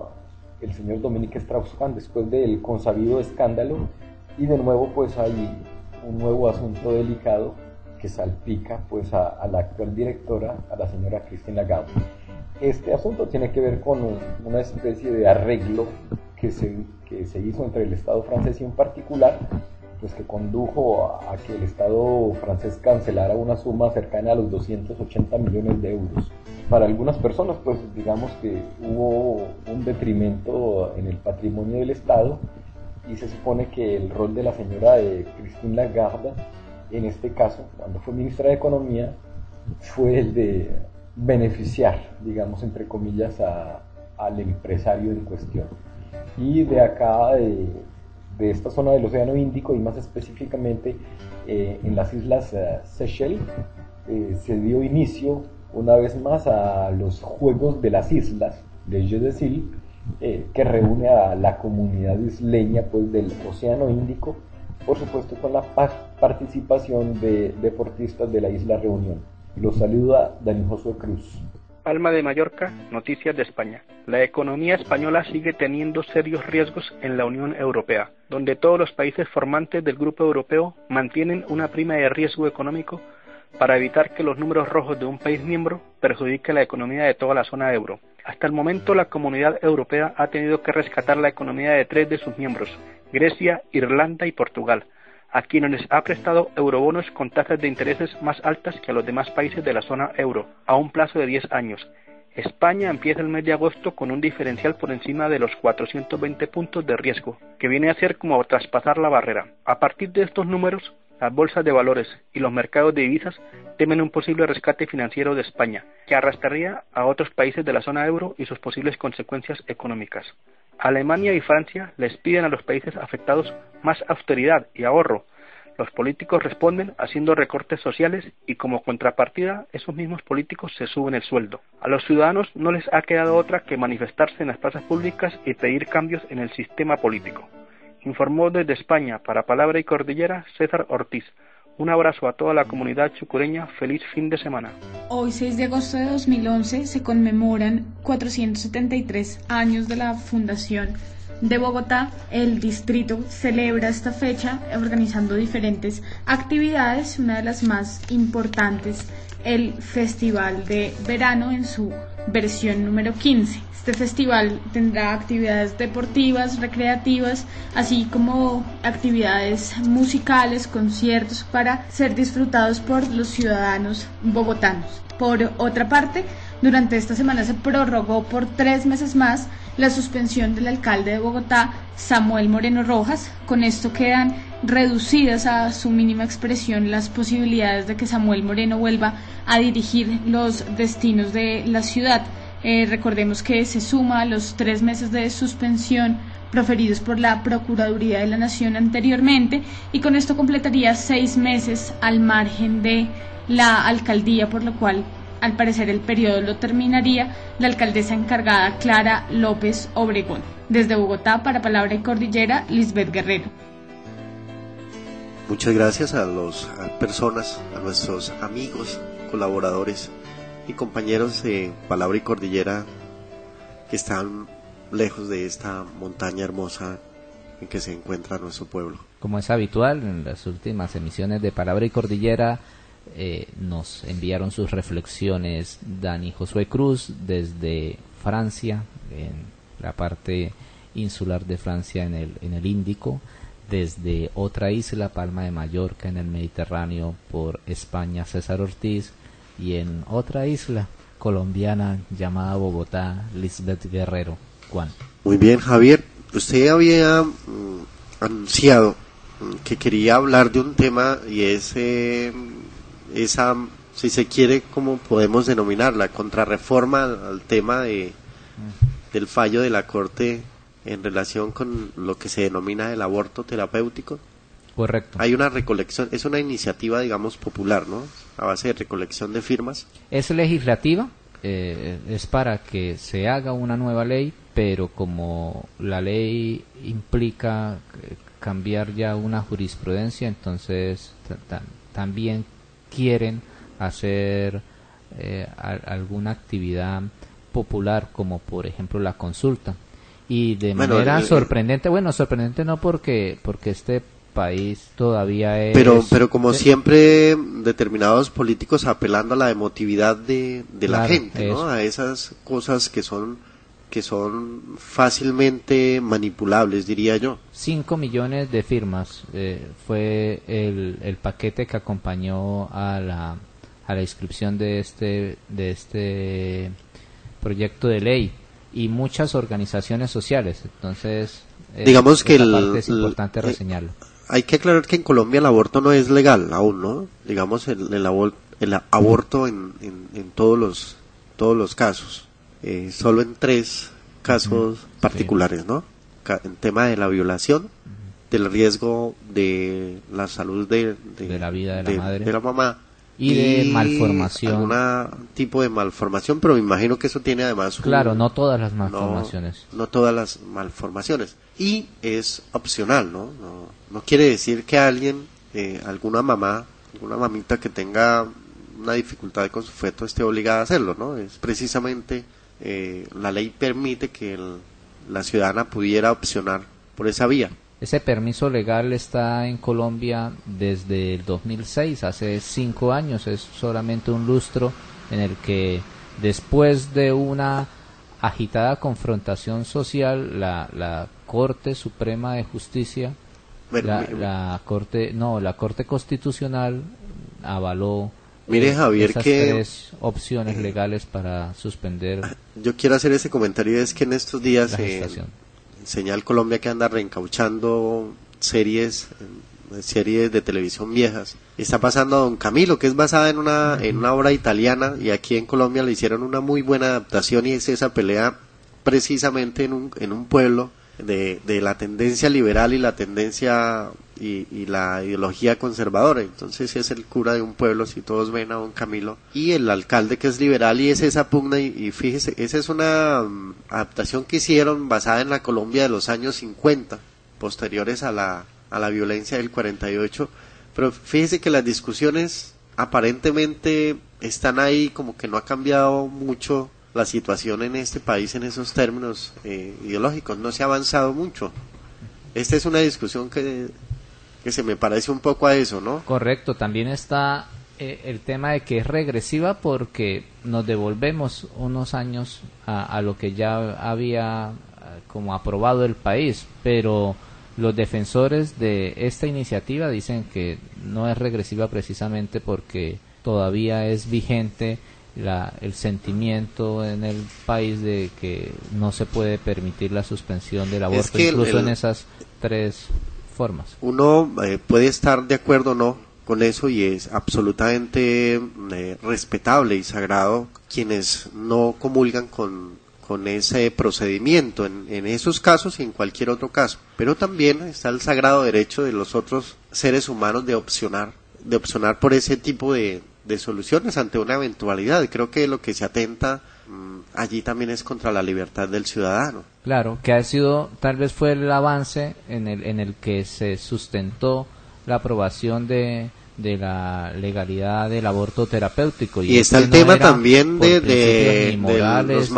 el señor Dominique Strauss-Kahn después del consabido escándalo y de nuevo pues hay un nuevo asunto delicado que salpica pues a la actual directora, a la señora Christine Lagarde. Este asunto tiene que ver con una especie de arreglo que se hizo entre el Estado francés y un particular, pues que condujo a que el Estado francés cancelara una suma cercana a los 280 millones de euros. Para algunas personas, pues digamos que hubo un detrimento en el patrimonio del Estado y se supone que el rol de la señora Christine Lagarde, en este caso, cuando fue ministra de Economía, fue el de beneficiar, digamos, entre comillas, al empresario en cuestión. Y de acá, de esta zona del Océano Índico y más específicamente en las islas Seychelles, se dio inicio una vez más a los Juegos de las Islas de Jeux des Îles, que reúne a la comunidad isleña pues, del Océano Índico, por supuesto con la participación de deportistas de la isla Reunión. Los saluda Dani Josué Cruz. Palma de Mallorca, noticias de España. La economía española sigue teniendo serios riesgos en la Unión Europea, donde todos los países formantes del Grupo Europeo mantienen una prima de riesgo económico para evitar que los números rojos de un país miembro perjudiquen la economía de toda la zona euro. Hasta el momento, la Comunidad Europea ha tenido que rescatar la economía de 3 de sus miembros, Grecia, Irlanda y Portugal, a quienes les ha prestado eurobonos con tasas de intereses más altas que a los demás países de la zona euro, a un plazo de 10 años. España empieza el mes de agosto con un diferencial por encima de los 420 puntos de riesgo, que viene a ser como traspasar la barrera. A partir de estos números, las bolsas de valores y los mercados de divisas temen un posible rescate financiero de España, que arrastraría a otros países de la zona euro y sus posibles consecuencias económicas. Alemania y Francia les piden a los países afectados más austeridad y ahorro. Los políticos responden haciendo recortes sociales y como contrapartida esos mismos políticos se suben el sueldo. A los ciudadanos no les ha quedado otra que manifestarse en las plazas públicas y pedir cambios en el sistema político. Informó desde España para Palabra y Cordillera César Ortiz. Un abrazo a toda la comunidad chucureña, feliz fin de semana. Hoy 6 de agosto de 2011 se conmemoran 473 años de la fundación de Bogotá. El distrito celebra esta fecha organizando diferentes actividades, una de las más importantes, el Festival de Verano en su versión número 15. Este festival tendrá actividades deportivas, recreativas, así como actividades musicales, conciertos para ser disfrutados por los ciudadanos bogotanos. Por otra parte, durante esta semana se prorrogó por 3 meses más la suspensión del alcalde de Bogotá, Samuel Moreno Rojas. Con esto quedan reducidas a su mínima expresión las posibilidades de que Samuel Moreno vuelva a dirigir los destinos de la ciudad. Recordemos que se suma a los 3 meses de suspensión proferidos por la Procuraduría de la Nación anteriormente, y con esto completaría 6 meses al margen de la alcaldía, por lo cual al parecer el periodo lo terminaría la alcaldesa encargada Clara López Obregón. Desde Bogotá para Palabra y Cordillera, Lisbeth Guerrero. Muchas gracias a las personas, a nuestros amigos, colaboradores y compañeros de Palabra y Cordillera que están lejos de esta montaña hermosa en que se encuentra nuestro pueblo. Como es habitual, en las últimas emisiones de Palabra y Cordillera nos enviaron sus reflexiones Dani Josué Cruz desde Francia, en la parte insular de Francia, en el Índico, desde otra isla, Palma de Mallorca, en el Mediterráneo, por España, César Ortiz, y en otra isla colombiana llamada Bogotá, Lisbeth Guerrero. Juan. Muy bien, Javier, usted había anunciado que quería hablar de un tema, y es esa, si se quiere, ¿cómo podemos denominarla? Contrarreforma al tema del fallo de la Corte en relación con lo que se denomina el aborto terapéutico. Correcto. Hay una recolección, es una iniciativa, digamos, popular, ¿no? A base de recolección de firmas. Es legislativa, es para que se haga una nueva ley, pero como la ley implica cambiar ya una jurisprudencia, entonces también quieren hacer alguna actividad popular, como por ejemplo la consulta. Y de manera sorprendente, sorprendente no porque este país todavía es... Pero como siempre, determinados políticos apelando a la emotividad de la gente, ¿no? A esas cosas que son fácilmente manipulables, diría yo. 5 millones de firmas fue el paquete que acompañó a la inscripción de este proyecto de ley, y muchas organizaciones sociales. Entonces, digamos que es importante reseñarlo. Hay que aclarar que en Colombia el aborto no es legal aún, ¿no? Digamos el aborto en todos los casos, solo en 3 casos particulares, ¿no? En tema de la violación, del riesgo de la salud de la vida de la madre, de la mamá, y de malformación, algún tipo de malformación, pero me imagino que eso tiene además no todas las malformaciones, no todas las malformaciones, y es opcional, ¿no? No quiere decir que alguien, alguna mamita que tenga una dificultad con su feto esté obligada a hacerlo, ¿no? Es precisamente la ley permite que la ciudadana pudiera opcionar por esa vía. Ese permiso legal está en Colombia desde el 2006, hace 5 años, es solamente un lustro en el que, después de una agitada confrontación social, la Corte Suprema de Justicia, la Corte Constitucional avaló Javier, esas que 3 opciones legales para suspender. Yo quiero hacer ese comentario, es que en estos días Señal Colombia, que anda reencauchando series de televisión viejas, está pasando a Don Camilo, que es basada en una obra italiana, y aquí en Colombia le hicieron una muy buena adaptación, y es esa pelea precisamente en un pueblo de la tendencia liberal y la tendencia y la ideología conservadora. Entonces es el cura de un pueblo, si todos ven a Don Camilo, y el alcalde, que es liberal, y es esa pugna, y fíjese, esa es una adaptación que hicieron basada en la Colombia de los años 50, posteriores a la violencia del 48, pero fíjese que las discusiones aparentemente están ahí, como que no ha cambiado mucho la situación en este país en esos términos ideológicos, no se ha avanzado mucho. Esta es una discusión que se me parece un poco a eso, ¿no? Correcto, también está el tema de que es regresiva, porque nos devolvemos unos años a lo que ya había como aprobado el país, pero los defensores de esta iniciativa dicen que no es regresiva precisamente porque todavía es vigente el sentimiento en el país de que no se puede permitir la suspensión del aborto, es que incluso en esas 3 formas. Uno puede estar de acuerdo o no con eso, y es absolutamente respetable y sagrado quienes no comulgan con ese procedimiento en esos casos y en cualquier otro caso, pero también está el sagrado derecho de los otros seres humanos de opcionar por ese tipo de soluciones ante una eventualidad. Creo que lo que se atenta allí también es contra la libertad del ciudadano. Claro, que tal vez fue el avance en el que se sustentó la aprobación de la legalidad del aborto terapéutico, y está el tema también de los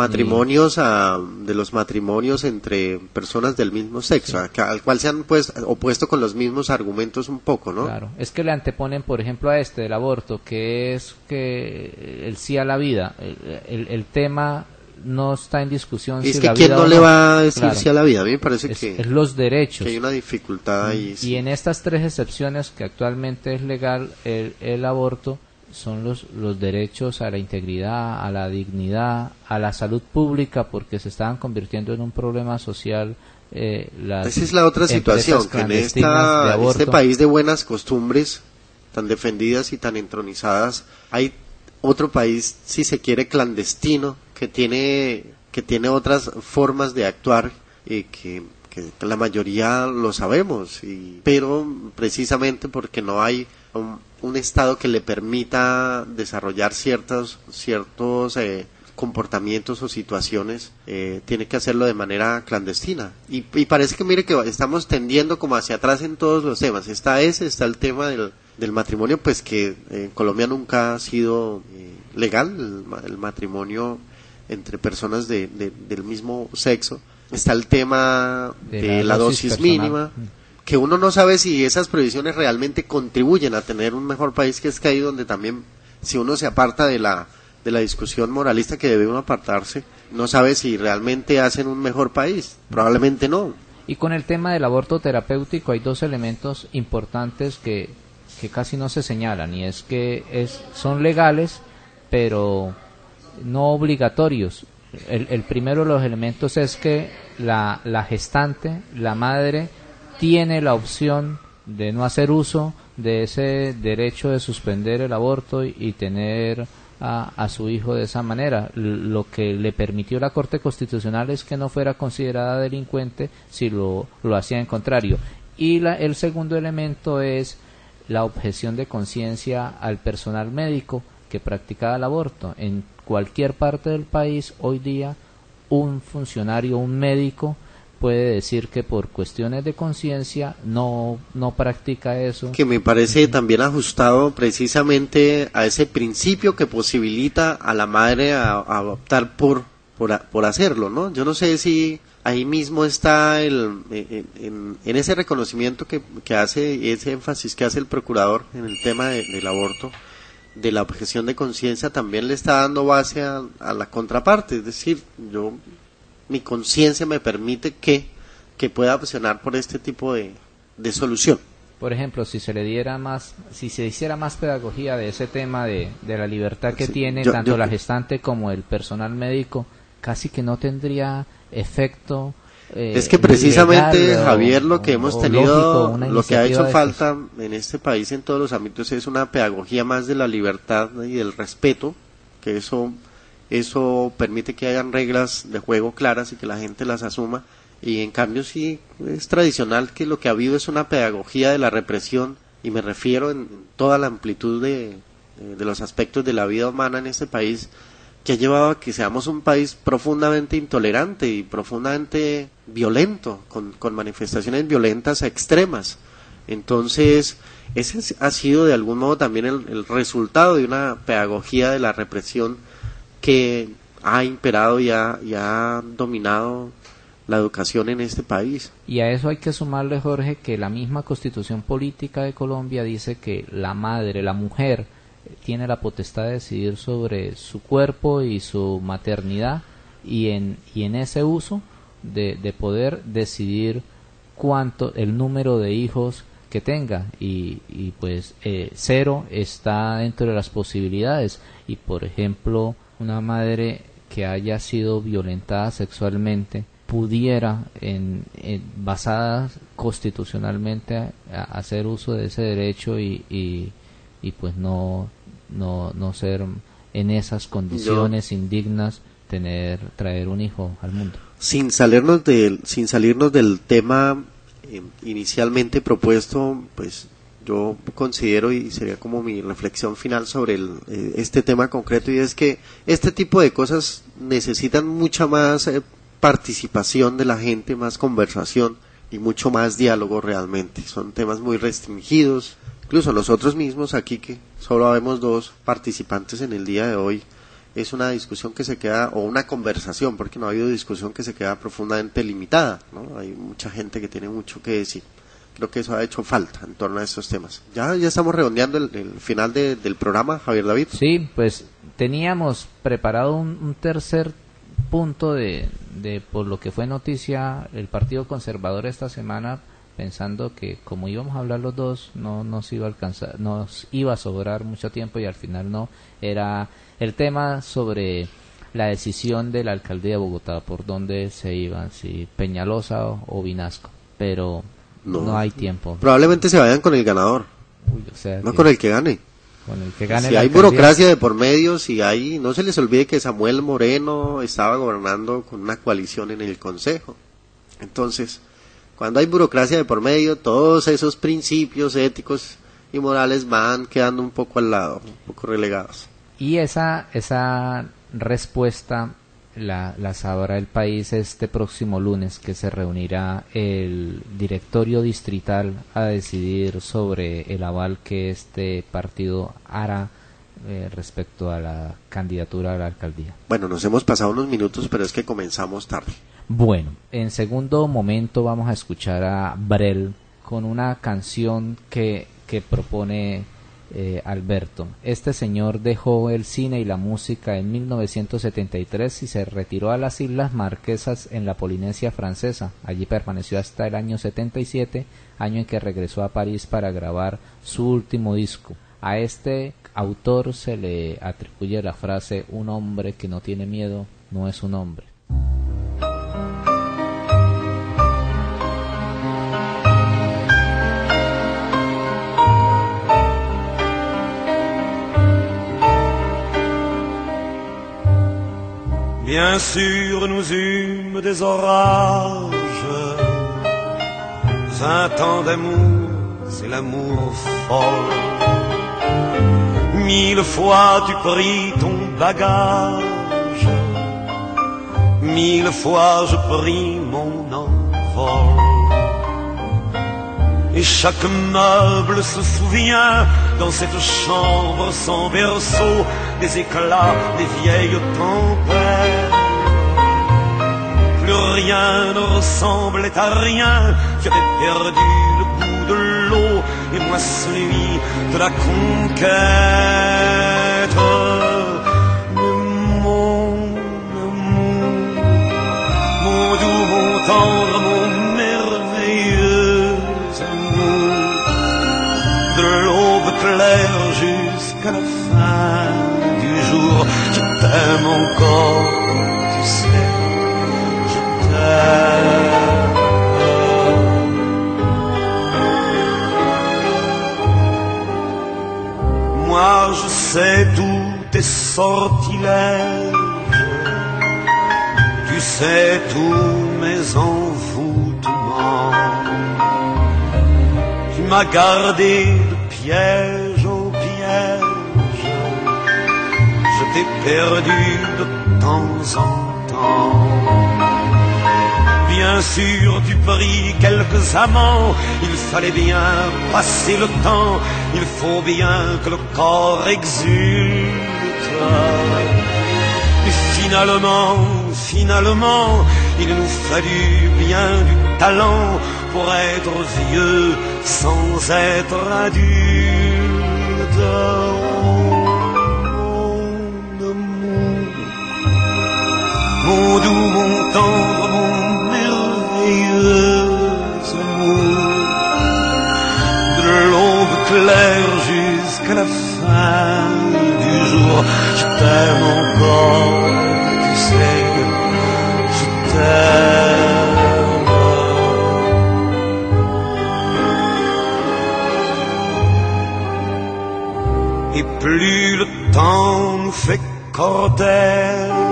matrimonios entre personas del mismo sexo, sí, al cual se han opuesto con los mismos argumentos un poco, ¿no? Claro, es que le anteponen, por ejemplo, a del aborto, que es que el sí a la vida, el tema no está en discusión. Es si que la quién vida no le va a decir claro, sí a la vida. A mí me parece es los derechos, que hay una dificultad ahí. Y en estas 3 excepciones que actualmente es legal el aborto, son los derechos a la integridad, a la dignidad, a la salud pública, porque se estaban convirtiendo en un problema social. Esa es la otra situación, que en este país de buenas costumbres tan defendidas y tan entronizadas, hay otro país, si se quiere, clandestino, que tiene otras formas de actuar, que la mayoría lo sabemos, pero precisamente porque no hay un Estado que le permita desarrollar ciertos comportamientos o situaciones, tiene que hacerlo de manera clandestina. Y parece que, mire, que estamos tendiendo como hacia atrás en todos los temas. Está el tema del matrimonio, pues que en Colombia nunca ha sido legal, el matrimonio entre personas del mismo sexo. Está el tema de la dosis mínima, que uno no sabe si esas prohibiciones realmente contribuyen a tener un mejor país, que es que ahí donde también, si uno se aparta de la discusión moralista que debe uno apartarse, no sabe si realmente hacen un mejor país. Probablemente no. Y con el tema del aborto terapéutico hay dos elementos importantes que casi no se señalan, y es que son legales pero no obligatorios. El primero de los elementos es que la gestante, la madre, tiene la opción de no hacer uso de ese derecho de suspender el aborto y tener a su hijo de esa manera. Lo que le permitió la Corte Constitucional es que no fuera considerada delincuente si lo hacía en contrario. Y el segundo elemento es la objeción de conciencia al personal médico que practicaba el aborto. En cualquier parte del país hoy día un funcionario, un médico puede decir que por cuestiones de conciencia no practica eso. Que me parece también ajustado precisamente a ese principio que posibilita a la madre a optar por hacerlo, ¿no? Yo no sé si ahí mismo está en ese reconocimiento que hace, ese énfasis que hace el procurador en el tema del aborto, de la objeción de conciencia, también le está dando base a la contraparte. Es decir, mi conciencia me permite que pueda opcionar por este tipo de solución. Por ejemplo, si se hiciera más pedagogía de ese tema de la libertad que tiene tanto la gestante como el personal médico, casi que no tendría efecto. Es que precisamente, legal, Javier, lo que hemos tenido, lógico, lo que ha hecho falta en este país en todos los ámbitos es una pedagogía más de la libertad y del respeto, que eso permite que hayan reglas de juego claras y que la gente las asuma. Y en cambio sí es tradicional que lo que ha habido es una pedagogía de la represión, y me refiero en toda la amplitud de los aspectos de la vida humana en este país, que ha llevado a que seamos un país profundamente intolerante y profundamente violento, con manifestaciones violentas extremas. Entonces, ese ha sido de algún modo también el resultado de una pedagogía de la represión que ha imperado y ha dominado la educación en este país. Y a eso hay que sumarle, Jorge, que la misma Constitución Política de Colombia dice que la madre, la mujer, tiene la potestad de decidir sobre su cuerpo y su maternidad, y en ese uso de poder decidir el número de hijos que tenga, y pues 0 está dentro de las posibilidades. Y por ejemplo, una madre que haya sido violentada sexualmente pudiera, basada constitucionalmente, hacer uso de ese derecho y pues no ser en esas condiciones indignas, traer un hijo al mundo. Sin salirnos del tema inicialmente propuesto, pues yo considero, y sería como mi reflexión final sobre este tema concreto, y es que este tipo de cosas necesitan mucha más participación de la gente, más conversación y mucho más diálogo realmente. Son temas muy restringidos. Incluso nosotros mismos aquí, que solo habemos 2 participantes en el día de hoy, es una discusión que se queda, o una conversación, porque no ha habido discusión, que se queda profundamente limitada, ¿no? Hay mucha gente que tiene mucho que decir. Creo que eso ha hecho falta en torno a estos temas. Ya estamos redondeando el final del programa, Javier David. Sí, pues teníamos preparado un tercer punto de por lo que fue noticia el Partido Conservador esta semana, pensando que como íbamos a hablar los dos no nos iba a alcanzar, nos iba a sobrar mucho tiempo, y al final no. Era el tema sobre la decisión de la alcaldía de Bogotá, por dónde se iban, si Peñalosa o Vinasco, pero no hay tiempo. Probablemente se vayan con el ganador, con el que gane. Con el que gane. Si hay burocracia de por medio, no se les olvide que Samuel Moreno estaba gobernando con una coalición en el Consejo. Entonces, cuando hay burocracia de por medio, todos esos principios éticos y morales van quedando un poco al lado, un poco relegados. Y esa respuesta la sabrá el país este próximo lunes, que se reunirá el directorio distrital a decidir sobre el aval que este partido hará respecto a la candidatura a la alcaldía. Bueno, nos hemos pasado unos minutos, pero es que comenzamos tarde. Bueno, en segundo momento vamos a escuchar a Brel con una canción que propone Alberto. Este señor dejó el cine y la música en 1973 y se retiró a las Islas Marquesas en la Polinesia Francesa. Allí permaneció hasta el año 77, año en que regresó a París para grabar su último disco. A este autor se le atribuye la frase: un hombre que no tiene miedo no es un hombre. Bien sûr, nous eûmes des orages, 20 ans d'amour, c'est l'amour folle. 1000 fois tu pris ton bagage, 1000 fois je pris mon envol. Et chaque meuble se souvient, dans cette chambre sans berceau, des éclats, des vieilles tempêtes. Plus rien ne ressemblait à rien, tu avais perdu le goût de l'eau, et moi celui de la conquête. Mais mon amour, mon doux, mon tendre, mon merveilleux amour, de l'aube claire jusqu'à la fin du jour, je t'aime encore, tu sais, je t'aime. Moi je sais tous tes sortilèges, tu sais tous mes envoûtements. Tu m'as gardé de piège en piège, je t'ai perdu de temps en temps. Bien sûr tu pris quelques amants, il fallait bien passer le temps, il faut bien que le corps exulte. Et finalement, il nous fallut bien du talent pour être vieux sans être adulte. Mon doux, mon tendre, mon merveilleux amour, de l'aube claire jusqu'à la fin du jour, je t'aime encore, tu sais, je t'aime. Et plus le temps nous fait cortège,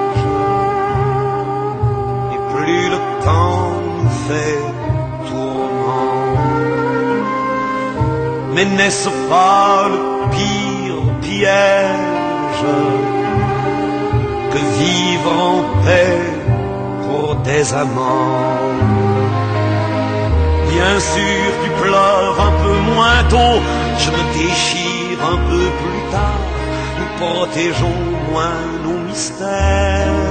plus le temps nous fait tourment. Mais n'est-ce pas le pire piège que vivre en paix pour des amants? Bien sûr tu pleures un peu moins tôt, je me déchire un peu plus tard, nous protégeons moins nos mystères.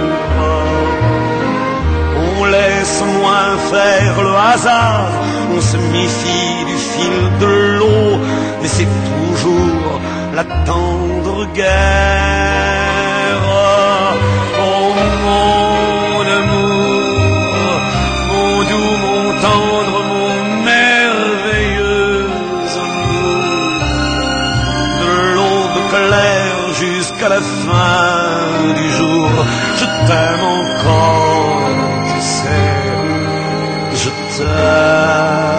On laisse moins faire le hasard, on se méfie du fil de l'eau, mais c'est toujours la tendre guerre. Oh mon amour, mon doux, mon tendre, mon merveilleux amour, de l'aube claire jusqu'à la fin du jour, je t'aime encore, je t'aime.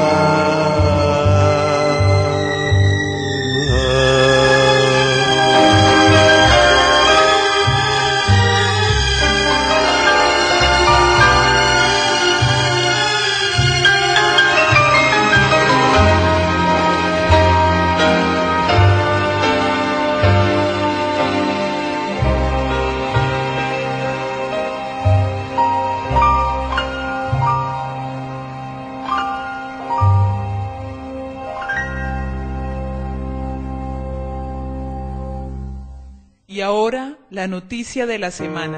Y ahora la noticia de la semana.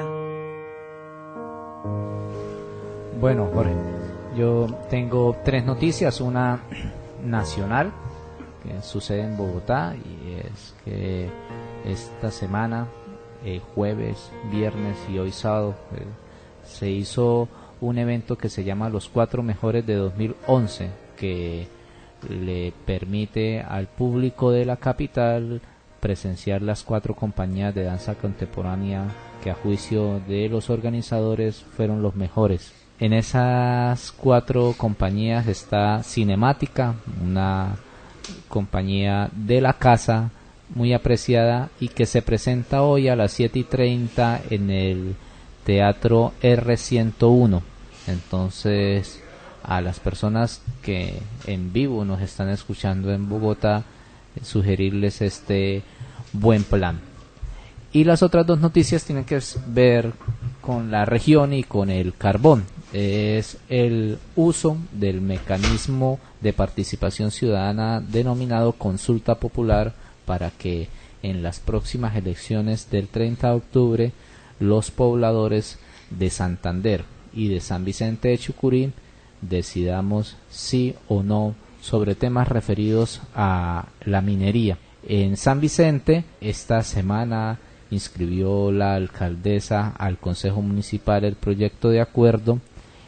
Bueno, Jorge, yo tengo 3 noticias, una nacional que sucede en Bogotá, y es que esta semana, jueves, viernes y hoy sábado, se hizo un evento que se llama Los 4 Mejores de 2011, que le permite al público de la capital presenciar las 4 compañías de danza contemporánea que a juicio de los organizadores fueron los mejores. En esas 4 compañías está Cinemática, una compañía de la casa muy apreciada y que se presenta hoy a las 7:30 en el Teatro R101. Entonces, a las personas que en vivo nos están escuchando en Bogotá, sugerirles este buen plan. Y las otras 2 noticias tienen que ver con la región y con el carbón. Es el uso del mecanismo de participación ciudadana denominado consulta popular para que en las próximas elecciones del 30 de octubre los pobladores de Santander y de San Vicente de Chucurí decidamos sí o no sobre temas referidos a la minería. En San Vicente, esta semana inscribió la alcaldesa al Consejo Municipal el proyecto de acuerdo,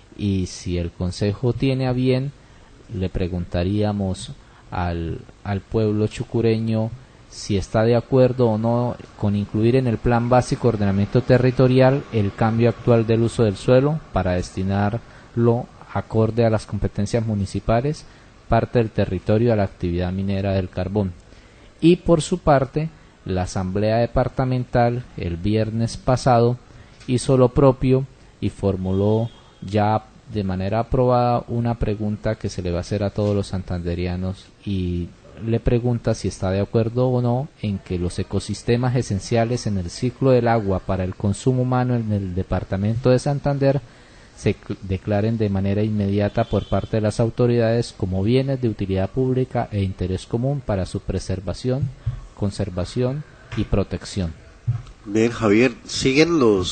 y si el Consejo tiene a bien, le preguntaríamos al pueblo chucureño si está de acuerdo o no con incluir en el Plan Básico de Ordenamiento Territorial el cambio actual del uso del suelo para destinarlo acorde a las competencias municipales, parte del territorio a la actividad minera del carbón. Y por su parte, la Asamblea Departamental el viernes pasado hizo lo propio y formuló ya de manera aprobada una pregunta que se le va a hacer a todos los santanderianos, y le pregunta si está de acuerdo o no en que los ecosistemas esenciales en el ciclo del agua para el consumo humano en el departamento de Santander se declaren de manera inmediata por parte de las autoridades como bienes de utilidad pública e interés común para su preservación, conservación y protección. Bien, Javier, sigue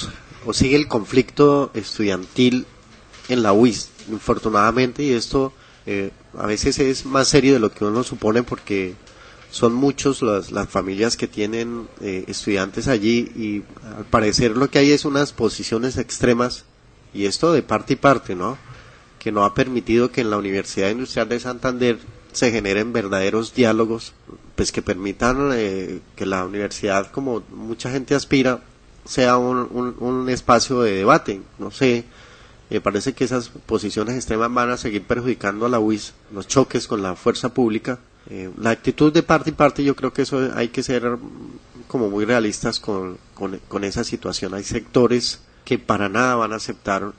el conflicto estudiantil en la UIS, infortunadamente, y esto a veces es más serio de lo que uno supone, porque son muchos las familias que tienen estudiantes allí, y al parecer lo que hay es unas posiciones extremas, y esto de parte y parte, ¿no? Que no ha permitido que en la Universidad Industrial de Santander se generen verdaderos diálogos, pues que permitan que la universidad, como mucha gente aspira, sea un espacio de debate. No sé, parece que esas posiciones extremas van a seguir perjudicando a la UIS, los choques con la fuerza pública. La actitud de parte y parte, yo creo que eso hay que ser como muy realistas con esa situación. Hay sectores que para nada van a aceptar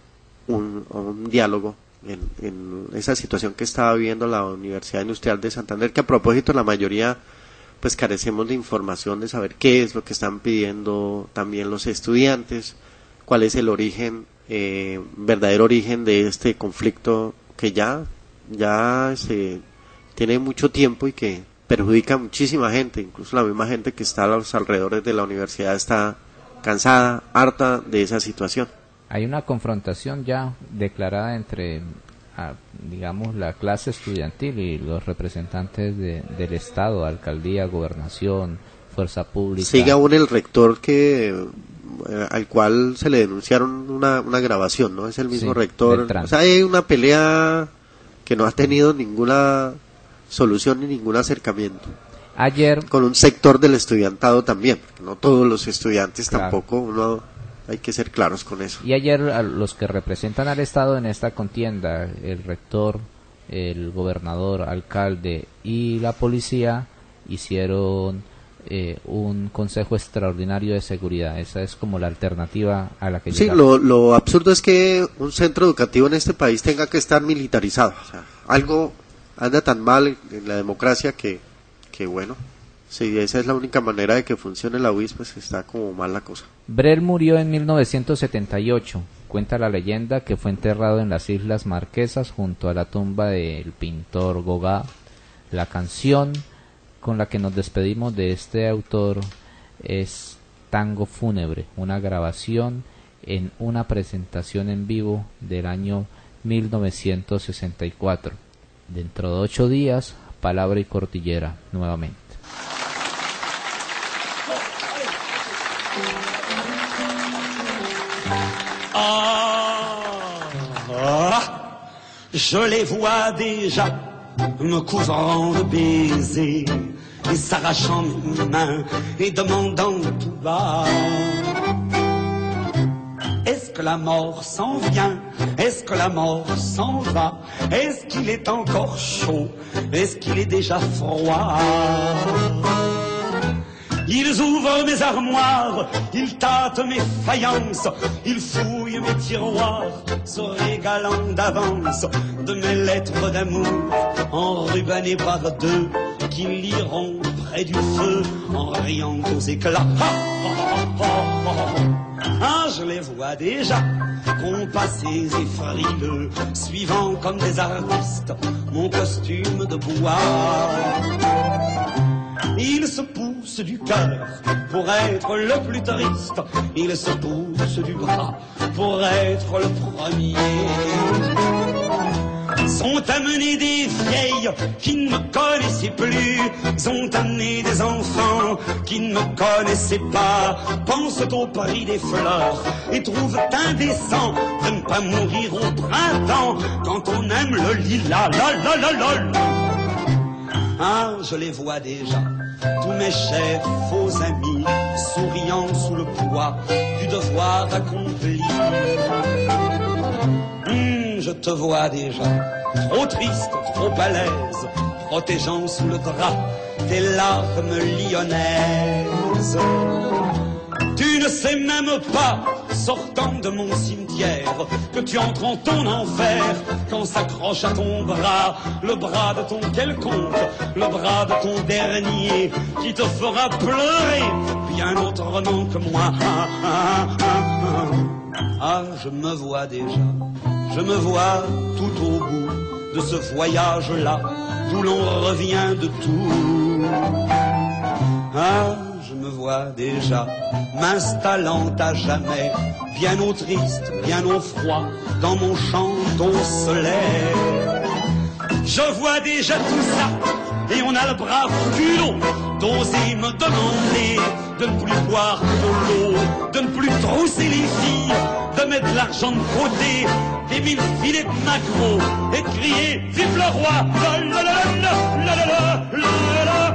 un diálogo en esa situación que estaba viviendo la Universidad Industrial de Santander, que a propósito la mayoría pues carecemos de información de saber qué es lo que están pidiendo también los estudiantes, cuál es el origen, verdadero origen de este conflicto que ya tiene mucho tiempo y que perjudica a muchísima gente, incluso la misma gente que está a los alrededores de la universidad está cansada, harta de esa situación. Hay una confrontación ya declarada entre, digamos, la clase estudiantil y los representantes del Estado, alcaldía, gobernación, fuerza pública. Sigue aún el rector al cual se le denunciaron una grabación, ¿no? Es el mismo rector. Beltrán. O sea, hay una pelea que no ha tenido ninguna solución ni ningún acercamiento. Ayer, con un sector del estudiantado también, porque no todos los estudiantes tampoco, hay que ser claros con eso. Y ayer a los que representan al Estado en esta contienda, el rector, el gobernador, alcalde y la policía hicieron un consejo extraordinario de seguridad. Esa es como la alternativa a la que llegamos. Sí, lo absurdo es que un centro educativo en este país tenga que estar militarizado. O sea, algo anda tan mal en la democracia que bueno, si esa es la única manera de que funcione la UIS, pues está como mal la cosa. Brel murió en 1978. Cuenta la leyenda que fue enterrado en las Islas Marquesas junto a la tumba del pintor Gauguin. La canción con la que nos despedimos de este autor es Tango Fúnebre, una grabación en una presentación en vivo del año 1964. Dentro de 8 días, Palabra y Cordillera nuevamente. Je les vois déjà me couvrant de baisers et s'arrachant mes mains et demandant tout bas: est-ce que la mort s'en vient? Est-ce que la mort s'en va? Est-ce qu'il est encore chaud? Est-ce qu'il est déjà froid? Ils ouvrent mes armoires, ils tâtent mes faïences, ils fouillent mes tiroirs, se régalant d'avance de mes lettres d'amour, enrubannées par deux, qui liront près du feu, en riant aux éclats. Ah, je les vois déjà, compassés et frileux, suivant comme des artistes mon costume de bois. Ils se poussent du cœur pour être le plus triste, ils se poussent du bras pour être le premier. Sont amenés des vieilles qui ne me connaissaient plus, sont amenés des enfants qui ne me connaissaient pas, pensent au prix des fleurs et trouvent indécent de ne pas mourir au printemps quand on aime le lilas. Ah, je les vois déjà, tous mes chers faux amis, souriant sous le poids du devoir accompli. Je te vois déjà, trop triste, trop à l'aise, protégeant sous le drap tes larmes lyonnaises. Tu ne sais même pas, sortant de mon cimetière, que tu entres en ton enfer quand s'accroche à ton bras le bras de ton quelconque, le bras de ton dernier, qui te fera pleurer bien autrement que moi. Ah, je me vois déjà, je me vois tout au bout de ce voyage-là, d'où l'on revient de tout. Ah, je me vois déjà m'installant à jamais, bien au triste, bien au froid, dans mon champ au soleil. Je vois déjà tout ça, et on a le brave culot d'oser me demander de ne plus boire de l'eau, de ne plus trousser les filles, de mettre de l'argent de côté, des 1000 filets de maquereau, et de crier vive le roi, la la la la la la la la la.